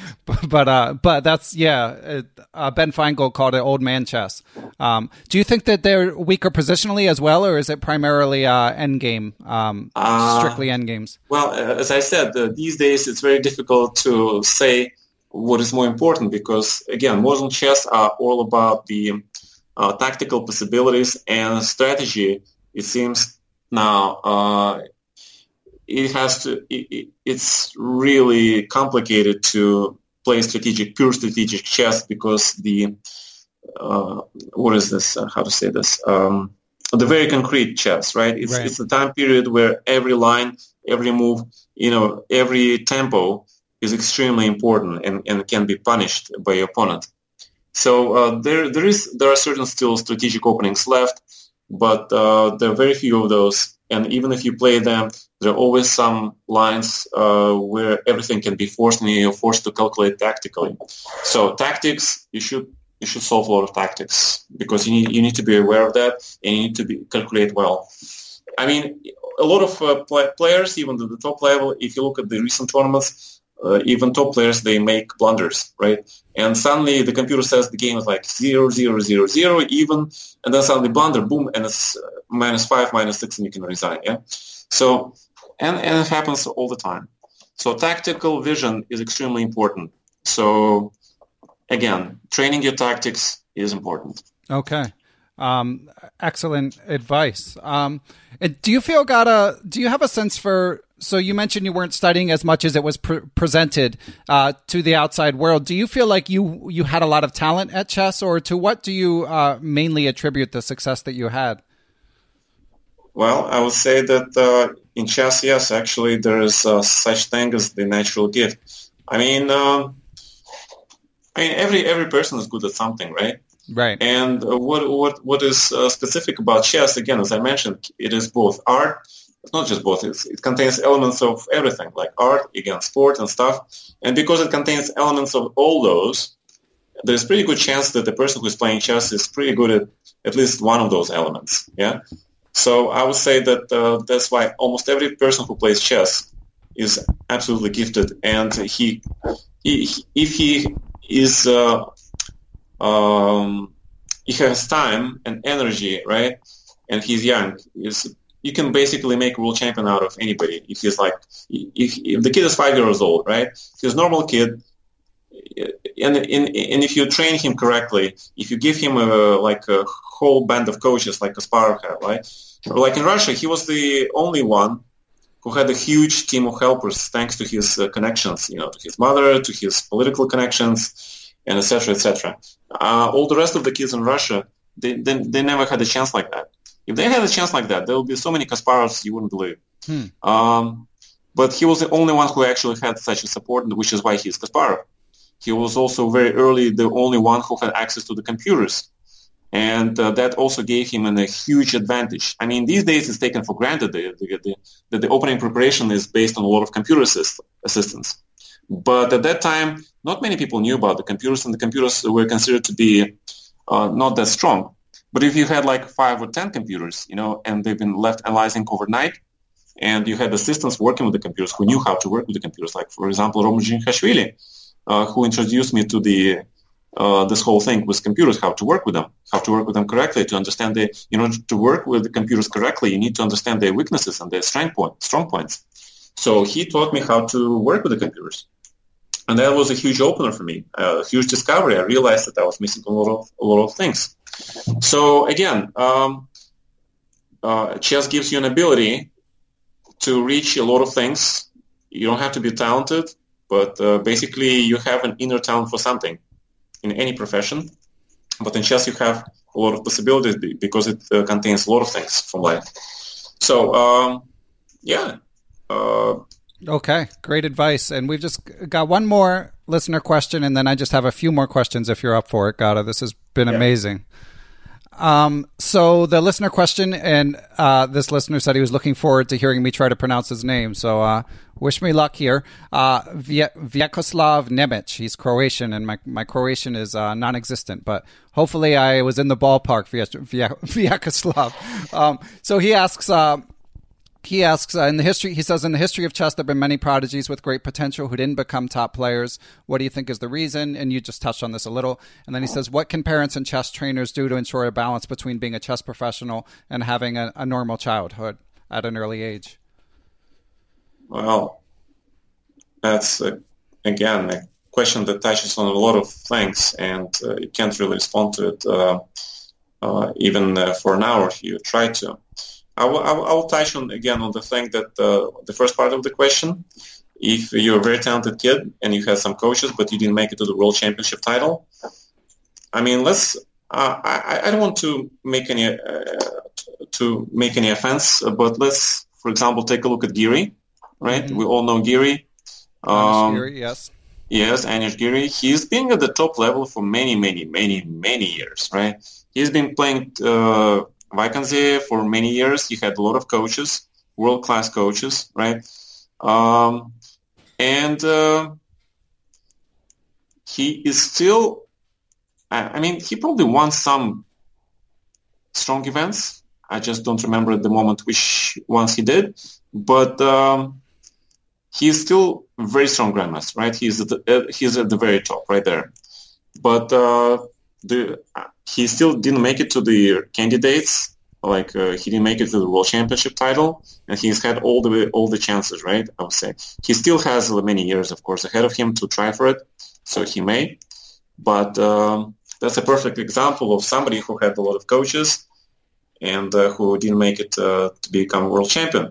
that's Ben Feingold called it old man chess. Do you think that they're weaker positionally as well, or is it primarily end game, strictly end games? Well, as I said, these days it's very difficult to say what is more important because again, modern chess are all about the tactical possibilities and strategy. It seems now. It's really complicated to play pure strategic chess because the very concrete chess, right? It's a time period where every line, every move, every tempo is extremely important and can be punished by your opponent. So there are certain still strategic openings left, but there are very few of those. And even if you play them, there are always some lines where everything can be forced and you're forced to calculate tactically. So tactics, you should solve a lot of tactics because you need to be aware of that and you need to calculate well. I mean, a lot of players, even at the top level, if you look at the recent tournaments, even top players, they make blunders, right? And suddenly the computer says the game is like 0, 0, 0, 0, even, and then suddenly blunder, boom, and it's -5, -6, and you can resign, yeah? So, and it happens all the time. So tactical vision is extremely important. So, again, training your tactics is important. Okay. Excellent advice. And do you have a sense for, so you mentioned you weren't studying as much as it was presented to the outside world. Do you feel like you had a lot of talent at chess, or to what do you mainly attribute the success that you had? Well, I would say that in chess, yes, actually there is such thing as the natural gift. I mean, every person is good at something, right? Right. And what is specific about chess, again, as I mentioned, it is both art. It's not just both. It contains elements of everything, like art, again, sport and stuff. And because it contains elements of all those, there's pretty good chance that the person who's playing chess is pretty good at least one of those elements. Yeah. So I would say that that's why almost every person who plays chess is absolutely gifted, and if he is he has time and energy, right? And he's young. You can basically make a world champion out of anybody. If he's like, if the kid is 5 years old, right? If he's a normal kid, and if you train him correctly, if you give him a whole band of coaches like Kasparov had, right? Like in Russia, he was the only one who had a huge team of helpers thanks to his connections, to his mother, to his political connections, and etc., etc. All the rest of the kids in Russia, they never had a chance like that. If they had a chance like that, there would be so many Kasparovs you wouldn't believe. But he was the only one who actually had such a support, which is why he's Kasparov. He was also very early the only one who had access to the computers. And that also gave him a huge advantage. I mean, these days it's taken for granted that the opening preparation is based on a lot of computer assistance. But at that time, not many people knew about the computers, and the computers were considered to be not that strong. But if you had like 5 or 10 computers, and they've been left analyzing overnight, and you had assistants working with the computers who knew how to work with the computers, like, for example, Roman Dzhinikhashvili, who introduced me to this whole thing with computers, how to work with them correctly, to understand in order to work with the computers correctly, you need to understand their weaknesses and their strong points. So he taught me how to work with the computers. And that was a huge opener for me, a huge discovery. I realized that I was missing a lot of things. So again, chess gives you an ability to reach a lot of things. You don't have to be talented, but basically you have an inner talent for something in any profession. But in chess you have a lot of possibilities because it contains a lot of things from life. So, Okay, great advice. And we've just got one more listener question, and then I just have a few more questions if you're up for it, Gata. This has been amazing. So the listener question, and this listener said he was looking forward to hearing me try to pronounce his name. So wish me luck here. Vyacheslav Nemec. He's Croatian, and my Croatian is non-existent, but hopefully I was in the ballpark, Vyacheslav. So he asks... in the history of chess, there have been many prodigies with great potential who didn't become top players. What do you think is the reason? And you just touched on this a little. And then he says, what can parents and chess trainers do to ensure a balance between being a chess professional and having a normal childhood at an early age? Well, that's, again, a question that touches on a lot of things, and you can't really respond to it even for an hour if you try to. I will touch on the thing that the first part of the question, if you're a very talented kid and you had some coaches but you didn't make it to the world championship title, I mean, I don't want to make any offense, but let's, for example, take a look at Giri, right? Mm-hmm. We all know Giri. Giri, yes. Yes, Anish Giri. He's been at the top level for many, many, many, many years, right? He's been playing Vaikanzie for many years. He had a lot of coaches, world-class coaches, right? And he is still, I mean, he probably won some strong events. I just don't remember at the moment which ones he did. But he's still a very strong grandmaster, right? He's at the very top right there. But he still didn't make it to the candidates. Like he didn't make it to the world championship title, and he's had all the chances, right? I would say he still has many years, of course, ahead of him to try for it. So he may, but that's a perfect example of somebody who had a lot of coaches and who didn't make it to become a world champion.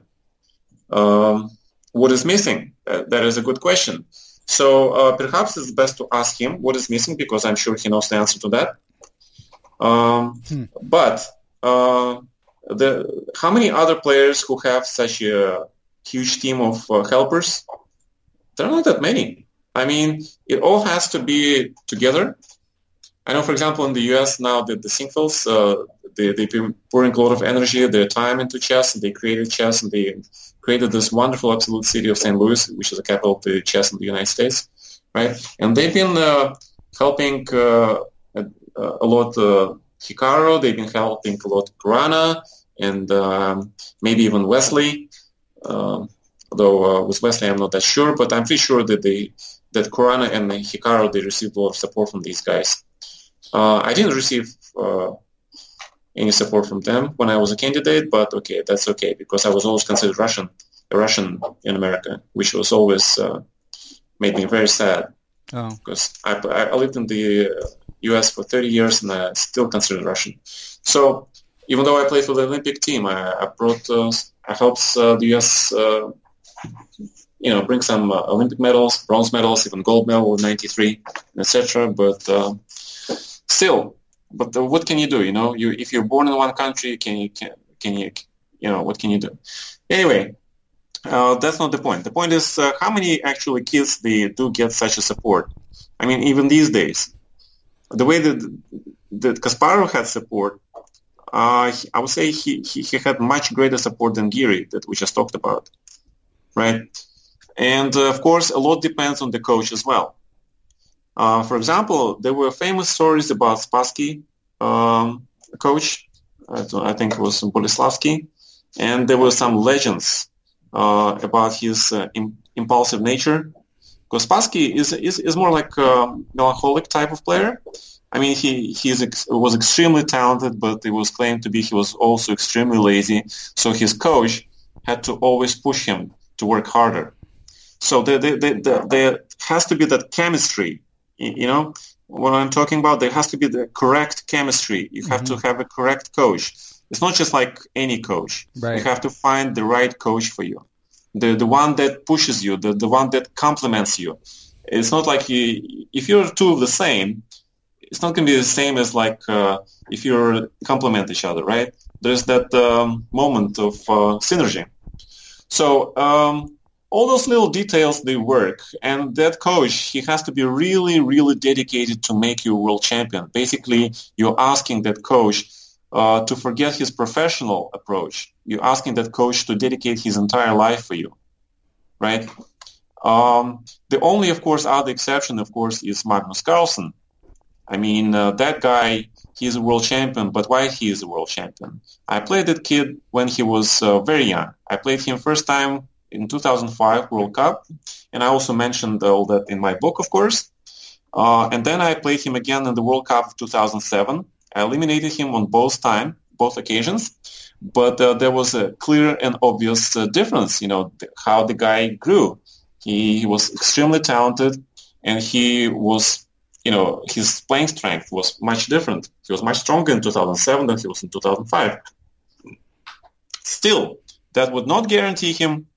What is missing? That is a good question. So perhaps it's best to ask him what is missing, because I'm sure he knows the answer to that. But how many other players who have such a huge team of helpers? There are not that many. I mean, it all has to be together. I know, for example, in the U.S. now, the Sinquevilles, they've been pouring a lot of energy, their time into chess, and they created chess, and they created this wonderful absolute city of St. Louis, which is the capital of the chess in the United States, right? And they've been helping a lot Hikaru, they've been helping a lot Corona, and maybe even Wesley, although with Wesley I'm not that sure, but I'm pretty sure that Corona and Hikaru, they received a lot of support from these guys. I didn't receive any support from them when I was a candidate, but okay, that's okay, because I was always considered a Russian in America, which was always made me very sad. Because I lived in the U.S. for 30 years and I still considered Russian. So even though I played for the Olympic team, I helped the U.S. Bring some Olympic medals, bronze medals, even gold medal in '93, etc. But still. But what can you do? If you're born in one country, what can you do? Anyway, That's not the point. The point is how many actually kids they do get such a support. I mean, even these days, the way that Kasparov had support, I would say he had much greater support than Gary that we just talked about, right? And of course, a lot depends on the coach as well. For example, there were famous stories about Spassky, coach. I think it was Boleslavsky, and there were some legends about his impulsive nature. Because Spassky is more like a melancholic type of player. I mean, he was extremely talented, but it was claimed to be he was also extremely lazy. So his coach had to always push him to work harder. So there has to be that chemistry. You know what I'm talking about? There has to be the correct chemistry. You have to have a correct coach. It's not just like any coach. Right. You have to find the right coach for you. The one that pushes you, the one that complements you. It's not like if you're two of the same, it's not going to be the same as like if you complement each other, right? There's that moment of synergy. So all those little details, they work. And that coach, he has to be really, really dedicated to make you a world champion. Basically, you're asking that coach to forget his professional approach. You're asking that coach to dedicate his entire life for you, right? The only, of course, other exception, of course, is Magnus Carlsen. I mean, that guy, he's a world champion, but why he is a world champion? I played that kid when he was very young. I played him first time in 2005 World Cup, and I also mentioned all that in my book, of course. And then I played him again in the World Cup of 2007. I eliminated him on both occasions, but there was a clear and obvious difference, how the guy grew. He was extremely talented, and he was, his playing strength was much different. He was much stronger in 2007 than he was in 2005. Still, that would not guarantee him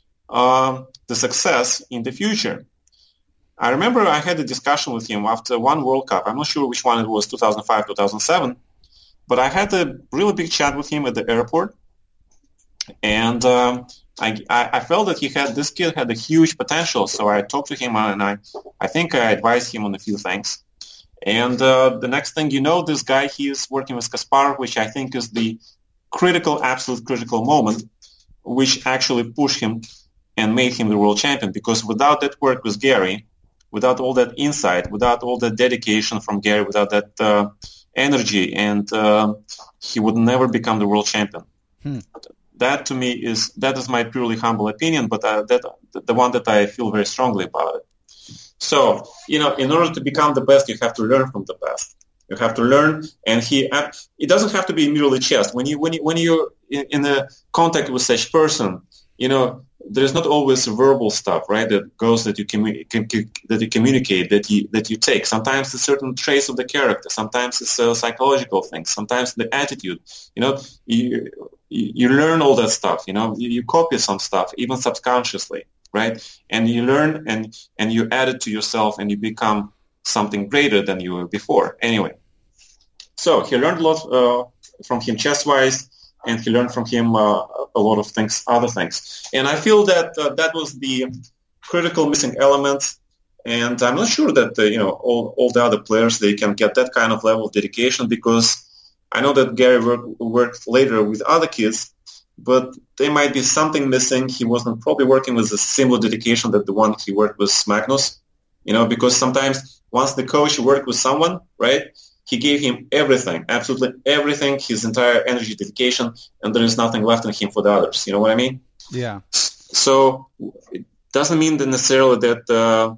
the success in the future. I remember I had a discussion with him after one World Cup. I'm not sure which one it was, 2005, 2007, but I had a really big chat with him at the airport, and I felt that this kid had a huge potential. So I talked to him, and I think I advised him on a few things. And the next thing you know, this guy, he is working with Kasparov, which I think is the absolute critical moment, which actually pushed him and made him the world champion. Because without that work with Gary, without all that insight, without all that dedication from Gary, without that energy, and he would never become the world champion. That to me is my purely humble opinion, but the one that I feel very strongly about it. So, in order to become the best, you have to learn from the best. You have to learn, and it doesn't have to be merely chess. When you're in a contact with such person, there's not always verbal stuff, right? That goes that you communicate, that you take. Sometimes it's certain traits of the character. Sometimes it's psychological things. Sometimes the attitude. You learn all that stuff. You copy some stuff, even subconsciously, right? And you learn and you add it to yourself, and you become something greater than you were before. Anyway, so he learned a lot from him chess-wise, and he learned from him a lot of things, other things. And I feel that that was the critical missing element. And I'm not sure that all the other players, they can get that kind of level of dedication, because I know that Gary worked later with other kids, but there might be something missing. He wasn't probably working with a similar dedication that the one he worked with Magnus, because sometimes once the coach worked with someone, right, he gave him everything, absolutely everything, his entire energy, dedication, and there is nothing left in him for the others. You know what I mean? Yeah. So it doesn't mean that necessarily that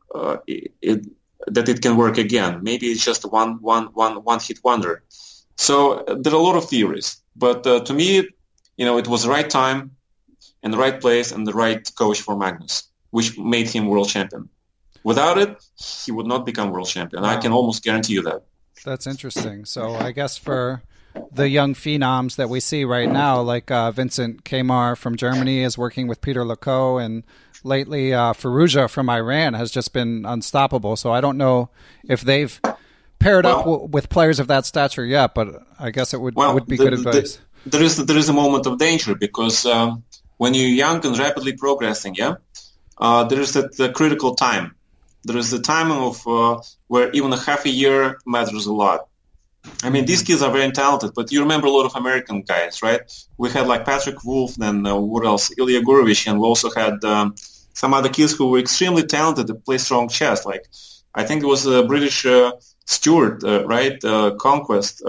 it can work again. Maybe it's just a one hit wonder. So there are a lot of theories, but to me, it was the right time and the right place and the right coach for Magnus, which made him world champion. Without it, he would not become world champion. Wow. I can almost guarantee you that. That's interesting. So I guess for the young phenoms that we see right now, like Vincent Kamar from Germany is working with Peter Lecaux, and lately Firouzja from Iran has just been unstoppable. So I don't know if they've paired up with players of that stature yet, but I guess it would be good advice. There is a moment of danger, because when you're young and rapidly progressing, there is that critical time. There is the time of where even a half a year matters a lot. I mean, these kids are very talented, but you remember a lot of American guys, right? We had like Patrick Wolf, then what else? Ilya Gurovich, and we also had some other kids who were extremely talented to play strong chess. Like, I think it was a British Stewart, right? Conquest.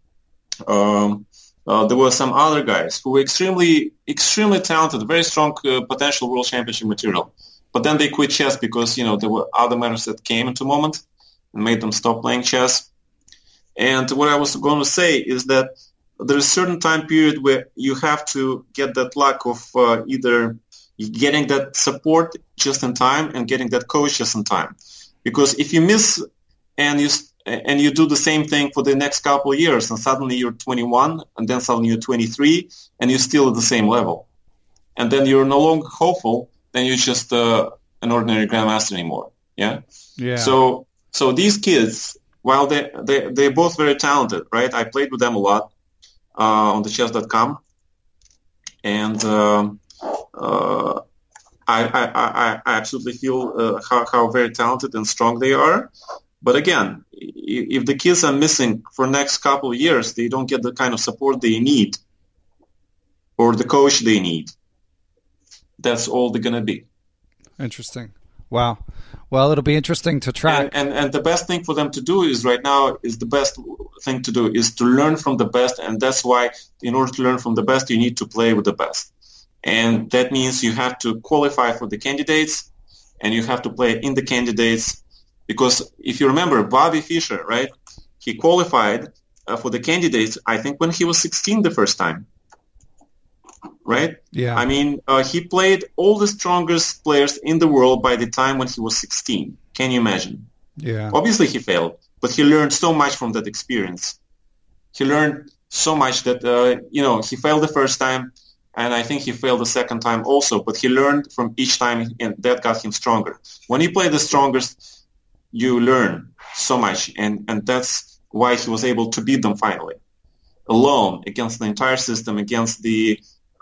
There were some other guys who were extremely talented, very strong potential world championship material. But then they quit chess because, there were other matters that came into moment and made them stop playing chess. And what I was going to say is that there is a certain time period where you have to get that luck of either getting that support just in time and getting that coach just in time. Because if you miss and you do the same thing for the next couple of years, and suddenly you're 21, and then suddenly you're 23, and you're still at the same level, and then you're no longer hopeful, then you're just an ordinary grandmaster anymore. Yeah. So these kids, while they're both very talented, right? I played with them a lot on the chess.com, and I absolutely feel how very talented and strong they are. But again, if the kids are missing for the next couple of years, they don't get the kind of support they need or the coach they need. That's all they're going to be. Interesting. Wow. Well, it'll be interesting to track. And the best thing for them to do is right now is the best thing to do is to learn from the best. And that's why in order to learn from the best, you need to play with the best. And that means you have to qualify for the candidates and you have to play in the candidates. Because if you remember, Bobby Fischer, right, he qualified for the candidates, I think, when he was 16 the first time, right? Yeah. I mean, he played all the strongest players in the world by the time when he was 16. Can you imagine? Yeah. Obviously, he failed, but he learned so much from that experience. He learned so much that, he failed the first time, and I think he failed the second time also, but he learned from each time, and that got him stronger. When he played the strongest, you learn so much, and that's why he was able to beat them finally, alone, against the entire system, against the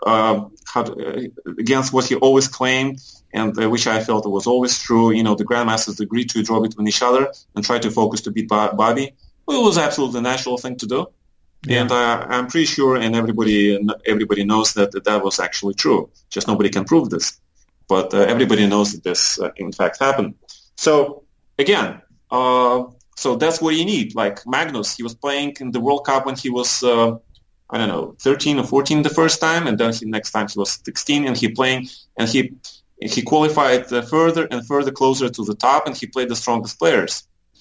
against what he always claimed, and which I felt was always true. The grandmasters agreed to draw between each other and try to focus to beat Bobby. Well, it was absolutely a natural thing to do, and I'm pretty sure, and everybody knows that was actually true. Just nobody can prove this, but everybody knows that this in fact happened. So. Again, so that's what you need. Like Magnus, he was playing in the World Cup when he was, 13 or 14 the first time, and then next time he was 16, and he qualified further and further closer to the top, and he played the strongest players.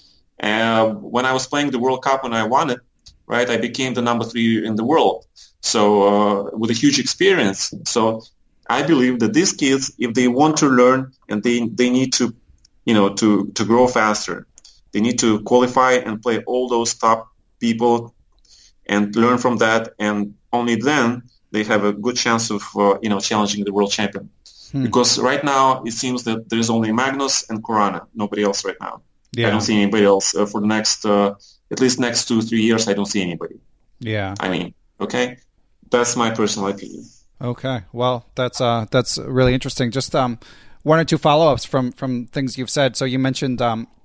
When I was playing the World Cup, when I won it, right, I became the number 3 in the world. So with a huge experience. So I believe that these kids, if they want to learn and they need to, to grow faster, they need to qualify and play all those top people and learn from that. And only then they have a good chance of, challenging the world champion. Because right now it seems that there is only Magnus and Corona, nobody else right now. Yeah. I don't see anybody else for the next, at least next 2-3 years. I don't see anybody. Yeah. I mean, okay. That's my personal opinion. Okay. Well, that's really interesting. Just, one or two follow-ups from things you've said. So you mentioned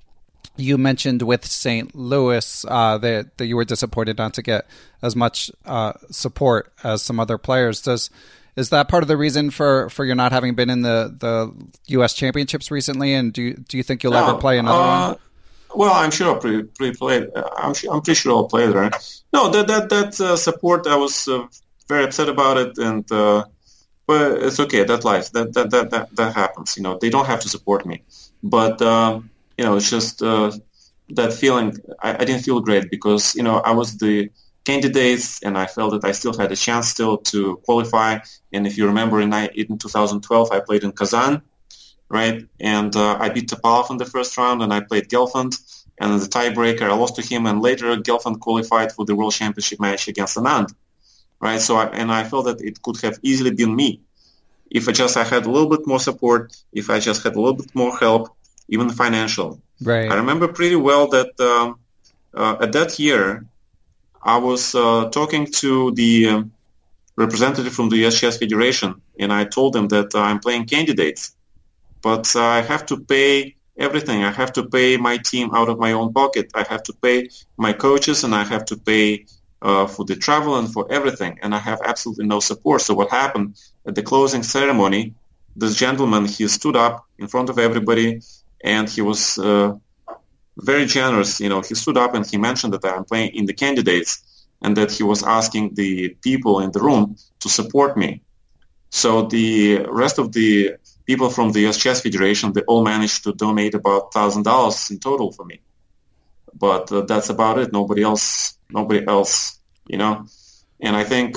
with St. Louis that you were disappointed not to get as much support as some other players. Is that part of the reason for your not having been in the U.S. championships recently? And do you think you'll ever play another one? Well, I'm sure I'll play. I'm pretty sure I'll play there. No, that support, I was very upset about it, and. But it's okay. That life, that happens. They don't have to support me, but it's just that feeling. I didn't feel great because I was the candidates, and I felt that I still had a chance still to qualify. And if you remember, in 2012, I played in Kazan, right? And I beat Topalov in the first round, and I played Gelfand, and in the tiebreaker, I lost to him. And later, Gelfand qualified for the World Championship match against Anand. Right, so I felt that it could have easily been me if I had a little bit more support, if I just had a little bit more help, even financial. Right. I remember pretty well that at that year, I was talking to the representative from the US Chess Federation, and I told them that I'm playing candidates, but I have to pay everything. I have to pay my team out of my own pocket. I have to pay my coaches, and I have to pay for the travel and for everything, and I have absolutely no support. So what happened at the closing ceremony, this gentleman, he stood up in front of everybody, and he was very generous. You know, he stood up and he mentioned that I'm playing in the candidates, and that he was asking the people in the room to support me. So the rest of the people from the US Chess Federation, they all managed to donate about $1,000 in total for me. But that's about it. Nobody else, you know. And I think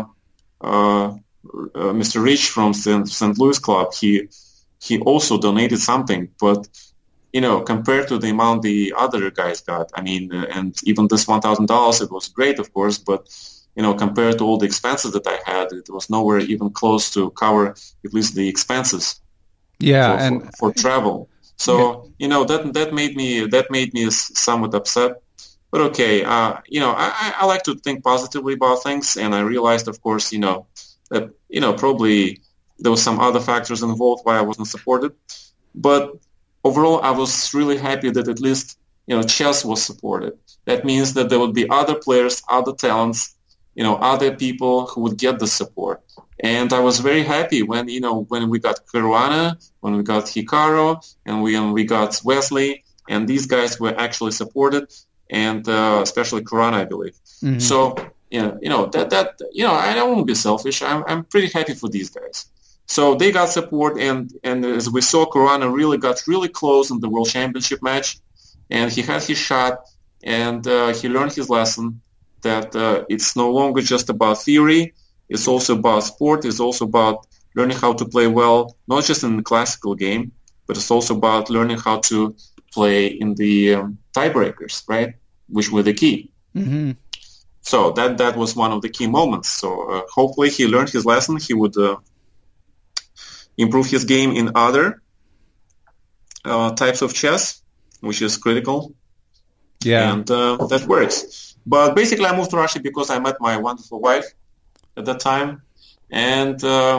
Mr. Rich from St. Louis Club, he also donated something. But, you know, compared to the amount the other guys got, I mean, and even this $1,000, it was great, of course, but, you know, compared to all the expenses that I had, it was nowhere even close to cover at least the expenses for travel. So, you know, that made me somewhat upset. But okay, you know, I like to think positively about things, and I realized, of course, you know, that, you know, probably there was some other factors involved why I wasn't supported. But overall, I was really happy that at least, you know, chess was supported. That means that there would be other players, other talents, you know, other people who would get the support. And I was very happy when, you know, when we got Caruana, when we got Hikaru, and when we got Wesley, and these guys were actually supported, and especially Caruana, I believe. Mm-hmm. So, you know, that you know, I don't want to be selfish. I'm pretty happy for these guys. So they got support, and as we saw, Caruana really got really close in the World Championship match, and he had his shot, and he learned his lesson that it's no longer just about theory. It's also about sport. It's also about learning how to play well, not just in the classical game, but it's also about learning how to play in the tiebreakers, right, which were the key. Mm-hmm. So that was one of the key moments. So hopefully he learned his lesson. He would improve his game in other types of chess, which is critical. Yeah. And that works. But basically I moved to Russia because I met my wonderful wife at that time. And,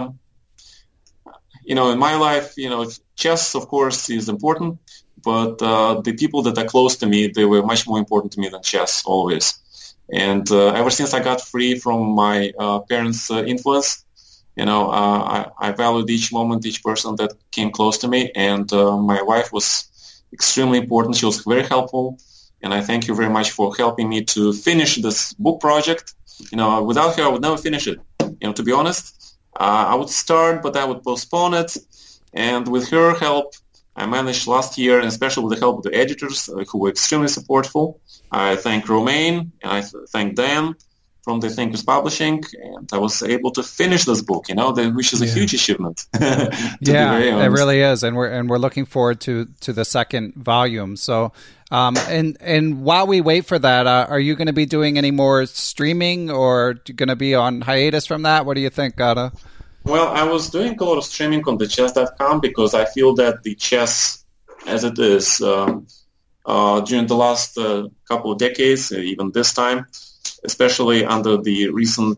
you know, in my life, you know, chess, of course, is important. But the people that are close to me, they were much more important to me than chess, always. And ever since I got free from my parents' influence, you know, I valued each moment, each person that came close to me. And my wife was extremely important. She was very helpful. And I thank you very much for helping me to finish this book project. You know, without her, I would never finish it. You know, to be honest, I would start, but I would postpone it. And with her help, I managed last year, and especially with the help of the editors who were extremely supportful. I thank Romain, and I thank Dan from the Thinkers Publishing, and I was able to finish this book, you know, which is a huge achievement. Yeah, it really is, and we're looking forward to the second volume. So, and while we wait for that, are you going to be doing any more streaming, or going to be on hiatus from that? What do you think, Gata? Well, I was doing a lot of streaming on the chess.com because I feel that the chess, as it is, during the last couple of decades, even this time, especially under the recent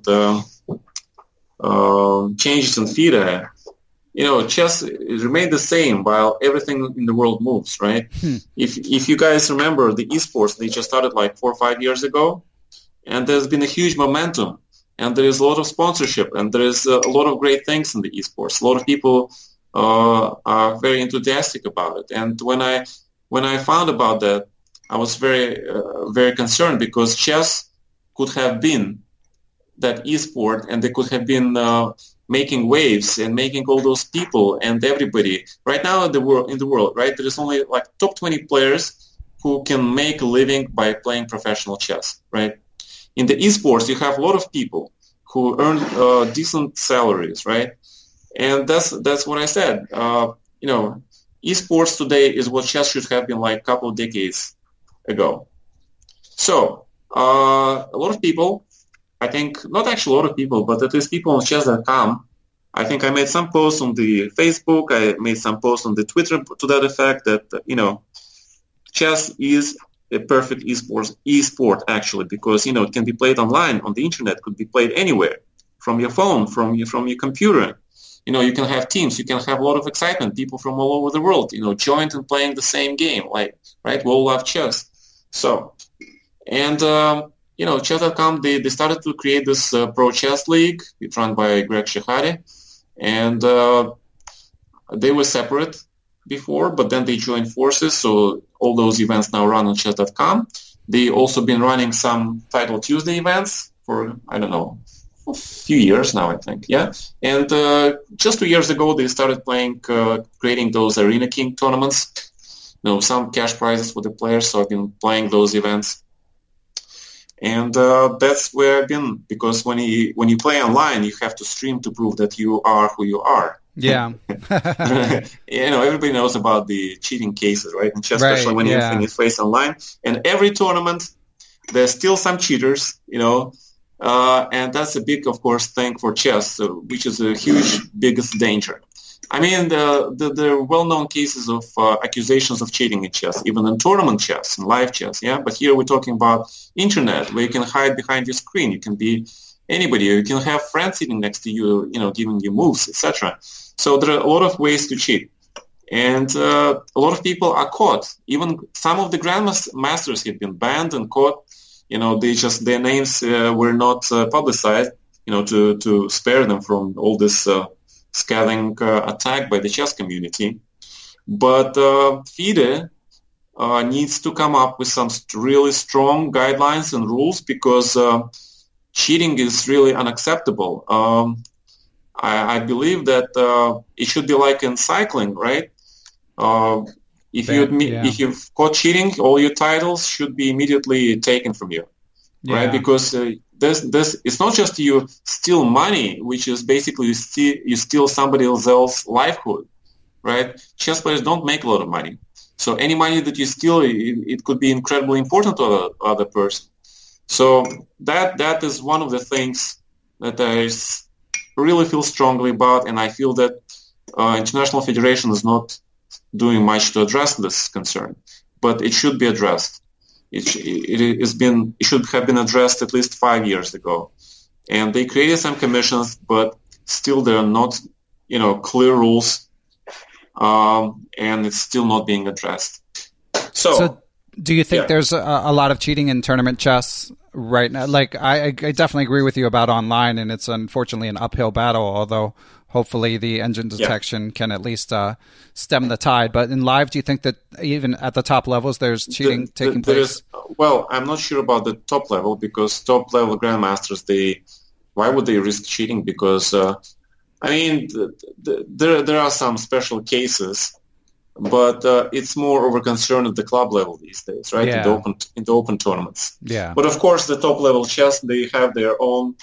changes in FIDE, you know, chess remained the same while everything in the world moves, right? If you guys remember the esports, they just started like 4 or 5 years ago, and there's been a huge momentum, and there is a lot of sponsorship, and there is a lot of great things in the esports. A lot of people are very enthusiastic about it, and when I found about that, I was very very concerned because chess could have been that esport, and they could have been making waves and making all those people and everybody. Right now in the world, right, there is only like top 20 players who can make a living by playing professional chess, right? In the esports, you have a lot of people who earn decent salaries, right? And that's what I said. You know, esports today is what chess should have been like a couple of decades ago. So a lot of people, I think, not actually a lot of people, but at least people on chess.com, I think I made some posts on the Facebook, I made some posts on the Twitter to that effect that, you know, chess is a perfect esport actually, because, you know, it can be played online on the internet, could be played anywhere from your phone, from your computer. You can have teams. You can have a lot of excitement. People from all over the world, joined and playing the same game. Like, right? We all love chess. So, and chess.com, they started to create this Pro Chess League. It's run by Greg Shahade, and they were separate before, but then they joined forces. So all those events now run on chess.com. They also been running some Title Tuesday events for, I don't know, a few years now, I think. Yeah. And just 2 years ago, they started creating those Arena King tournaments. Some cash prizes for the players. So I've been playing those events. And that's where I've been, because when you play online, you have to stream to prove that you are who you are. Yeah. Everybody knows about the cheating cases, right? And especially when you face online. And every tournament, there's still some cheaters, and that's a big, of course, thing for chess, which is a huge, biggest danger. I mean, the well-known cases of accusations of cheating in chess, even in tournament chess and live chess, yeah? But here we're talking about internet, where you can hide behind your screen. You can be anybody. You can have friends sitting next to you, giving you moves, etc. So there are a lot of ways to cheat. And a lot of people are caught. Even some of the grandmasters have been banned and caught. Their names were not publicized, to spare them from all this scathing attack by the chess community. But FIDE needs to come up with some really strong guidelines and rules, because cheating is really unacceptable. I believe that it should be like in cycling, right? If you've caught cheating, all your titles should be immediately taken from you, right? Because this it's not just you steal money, which is basically you steal somebody else's livelihood, right? Chess players don't make a lot of money, so any money that you steal, it could be incredibly important to the other person. So that is one of the things that I really feel strongly about, and I feel that International Federation is not doing much to address this concern, but it should be addressed. It should have been addressed at least 5 years ago, and they created some commissions, but still there are not, clear rules, and it's still not being addressed. So do you think there's a lot of cheating in tournament chess right now? Like, I definitely agree with you about online, and it's unfortunately an uphill battle, although hopefully the engine detection can at least stem the tide. But in live, do you think that even at the top levels there's cheating taking place? Well, I'm not sure about the top level, because top level grandmasters, why would they risk cheating? Because, there are some special cases, but it's more of a concern at the club level these days, right? Yeah. In the open tournaments. Yeah. But of course, the top level chess, they have their own,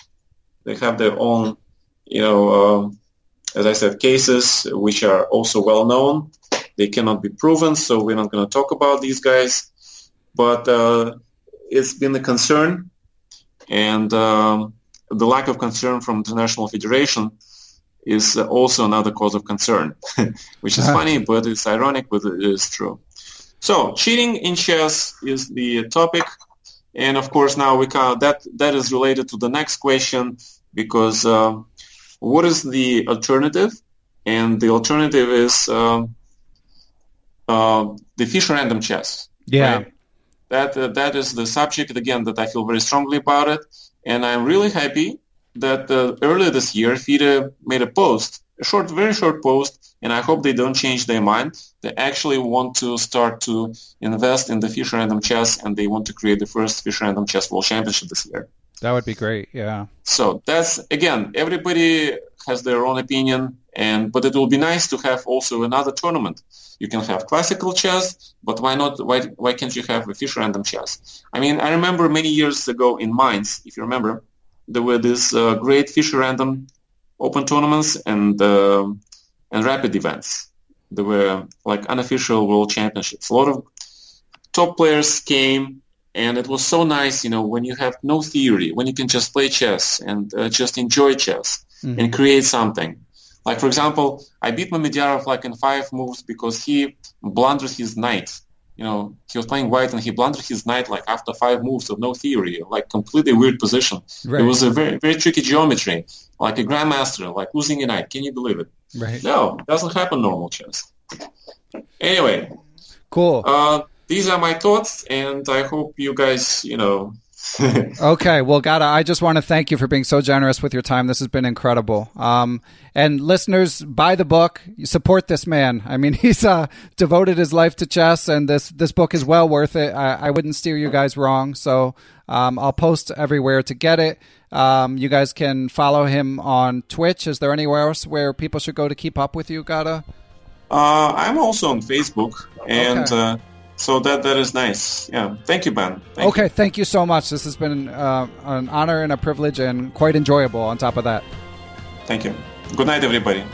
as I said, cases which are also well known. They cannot be proven, so we're not going to talk about these guys. But it's been a concern, and the lack of concern from International Federation is also another cause of concern, which is funny, but it's ironic, but it is true. So cheating in chess is the topic, and of course now that is related to the next question, because what is the alternative? And the alternative is the Fischer random chess. Yeah. Right? That is the subject, again, that I feel very strongly about it, and I'm really happy that earlier this year, FIDE made a post, very short post, and I hope they don't change their mind. They actually want to start to invest in the Fischer Random Chess, and they want to create the first Fischer Random Chess World Championship this year. That would be great, yeah. So that's, again, everybody has their own opinion, but it will be nice to have also another tournament. You can have classical chess, but why not? Why can't you have a Fischer Random Chess? I mean, I remember many years ago in Mainz, if you remember, there were these great Fischer Random open tournaments and rapid events. There were like unofficial world championships. A lot of top players came, and it was so nice, when you have no theory, when you can just play chess and just enjoy chess and create something. Like, for example, I beat Mamedyarov like in 5 moves because he blundered his knight. he was playing white and he blundered his knight like after 5 moves of no theory, like completely weird position. Right. It was a very, very tricky geometry, like a grandmaster, like losing a knight. Can you believe it? Right. No, it doesn't happen normal chess. Anyway. Cool. These are my thoughts, and I hope you guys, Okay, well, Gada, I just want to thank you for being so generous with your time. This has been incredible. And listeners, buy the book. You support this man. I mean, he's devoted his life to chess, and this book is well worth it. I wouldn't steer you guys wrong, so I'll post everywhere to get it. You guys can follow him on Twitch. Is there anywhere else where people should go to keep up with you, Gada? I'm also on Facebook, and... Okay. So that is nice. Yeah. Thank you, Ben. Thank you so much. This has been an honor and a privilege and quite enjoyable on top of that. Thank you. Good night, everybody.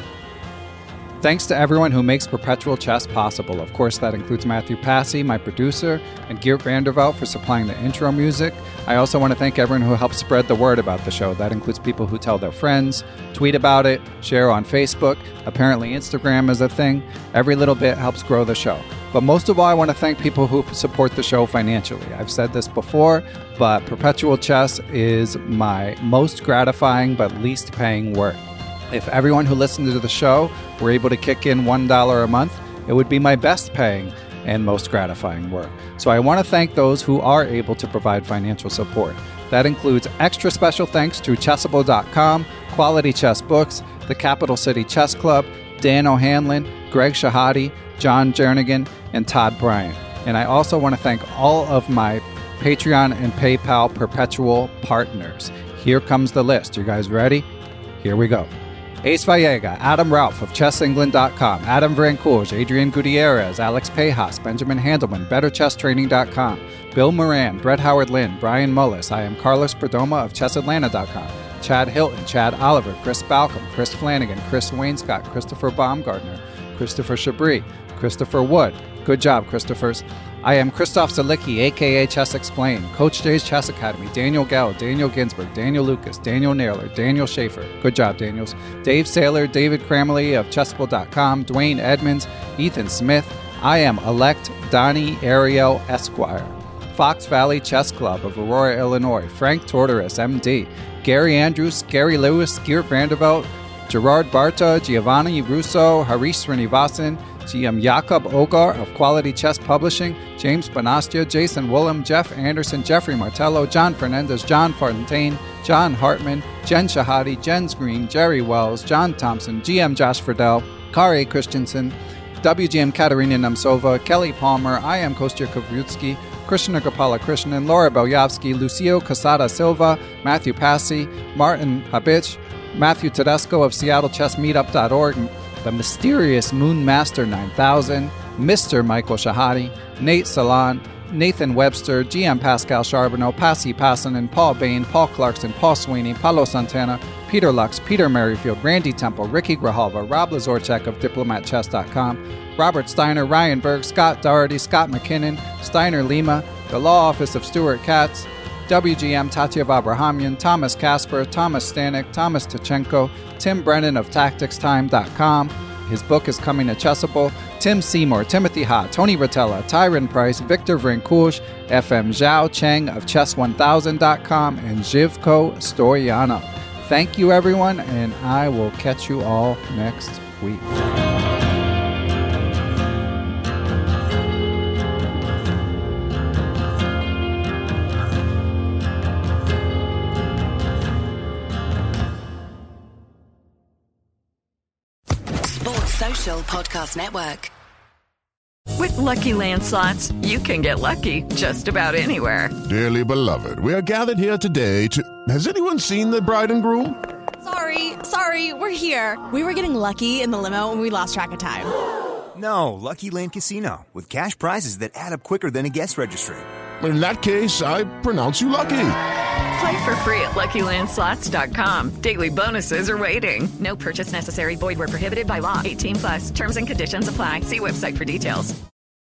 Thanks to everyone who makes Perpetual Chess possible. Of course, that includes Matthew Passy, my producer, and Geert Vanderveld for supplying the intro music. I also want to thank everyone who helps spread the word about the show. That includes people who tell their friends, tweet about it, share on Facebook. Apparently Instagram is a thing. Every little bit helps grow the show. But most of all, I want to thank people who support the show financially. I've said this before, but Perpetual Chess is my most gratifying but least paying work. If everyone who listened to the show were able to kick in $1 a month, it would be my best paying and most gratifying work. So I want to thank those who are able to provide financial support. That includes extra special thanks to Chessable.com, Quality Chess Books, the Capital City Chess Club, Dan O'Hanlon, Greg Shahade, John Jernigan, and Todd Bryant. And I also want to thank all of my Patreon and PayPal Perpetual partners. Here comes the list. You guys ready? Here we go. Ace Vallega, Adam Ralph of ChessEngland.com, Adam Vrancourt, Adrian Gutierrez, Alex Pejas, Benjamin Handelman, BetterChessTraining.com, Bill Moran, Brett Howard Lynn, Brian Mullis. I am Carlos Perdomo of ChessAtlanta.com, Chad Hilton, Chad Oliver, Chris Balcom, Chris Flanagan, Chris Wainscott, Christopher Baumgartner, Christopher Chabris, Christopher Wood. Good job, Christophers. I am Christoph Zalicki, a.k.a. Chess Explained, Coach J's Chess Academy, Daniel Gell, Daniel Ginsberg, Daniel Lucas, Daniel Naylor, Daniel Schaefer. Good job, Daniels. Dave Saylor, David Cramley of Chessable.com, Dwayne Edmonds, Ethan Smith. I am Elect Donnie Ariel Esquire. Fox Valley Chess Club of Aurora, Illinois, Frank Tortoris, MD, Gary Andrews, Gary Lewis, Geert Vanderveld, Gerard Barta, Giovanni Russo, Harish Srinivasan, GM Jakob Ogar of Quality Chess Publishing, James Bonastia, Jason Woolham, Jeff Anderson, Jeffrey Martello, John Fernandez, John Fontaine, John Hartman, Jen Shahade, Jens Green, Jerry Wells, John Thompson, GM Josh Friedel, Kari Christensen, WGM Katerina Nemtsova, Kelly Palmer, I am Kostya Kovrutsky, Krishna Gopala Krishnan, Laura Belyavsky, Lucio Casada Silva, Matthew Passy, Martin Habich, Matthew Tedesco of SeattleChessMeetup.org, the mysterious Moon Master 9000, Mr. Michael Shahade, Nate Salon, Nathan Webster, GM Pascal Charbonneau, Passy Passanen, Paul Bain, Paul Clarkson, Paul Sweeney, Paulo Santana, Peter Lux, Peter Merrifield, Randy Temple, Ricky Grijalva, Rob Lazorchek of DiplomatChess.com, Robert Steiner, Ryan Berg, Scott Doherty, Scott McKinnon, Steiner Lima, the Law Office of Stuart Katz, WGM Tatyev Abrahamian, Thomas Casper, Thomas Stanek, Thomas Tachenko, Tim Brennan of TacticsTime.com. His book is coming to Chessable. Tim Seymour, Timothy Ha, Tony Rotella, Tyron Price, Victor Vrancourt, FM Zhao Cheng of Chess1000.com, and Zhivko Stoyanov. Thank you, everyone, and I will catch you all next week. Podcast Network. With Lucky Land Slots, you can get lucky just about anywhere. Dearly beloved, we are gathered here today to... Has anyone seen the bride and groom? Sorry, we're here. We were getting lucky in the limo and we lost track of time. No, Lucky Land Casino, with cash prizes that add up quicker than a guest registry. In that case, I pronounce you lucky. Play for free at LuckyLandSlots.com. Daily bonuses are waiting. No purchase necessary. Void where prohibited by law. 18+. Terms and conditions apply. See website for details.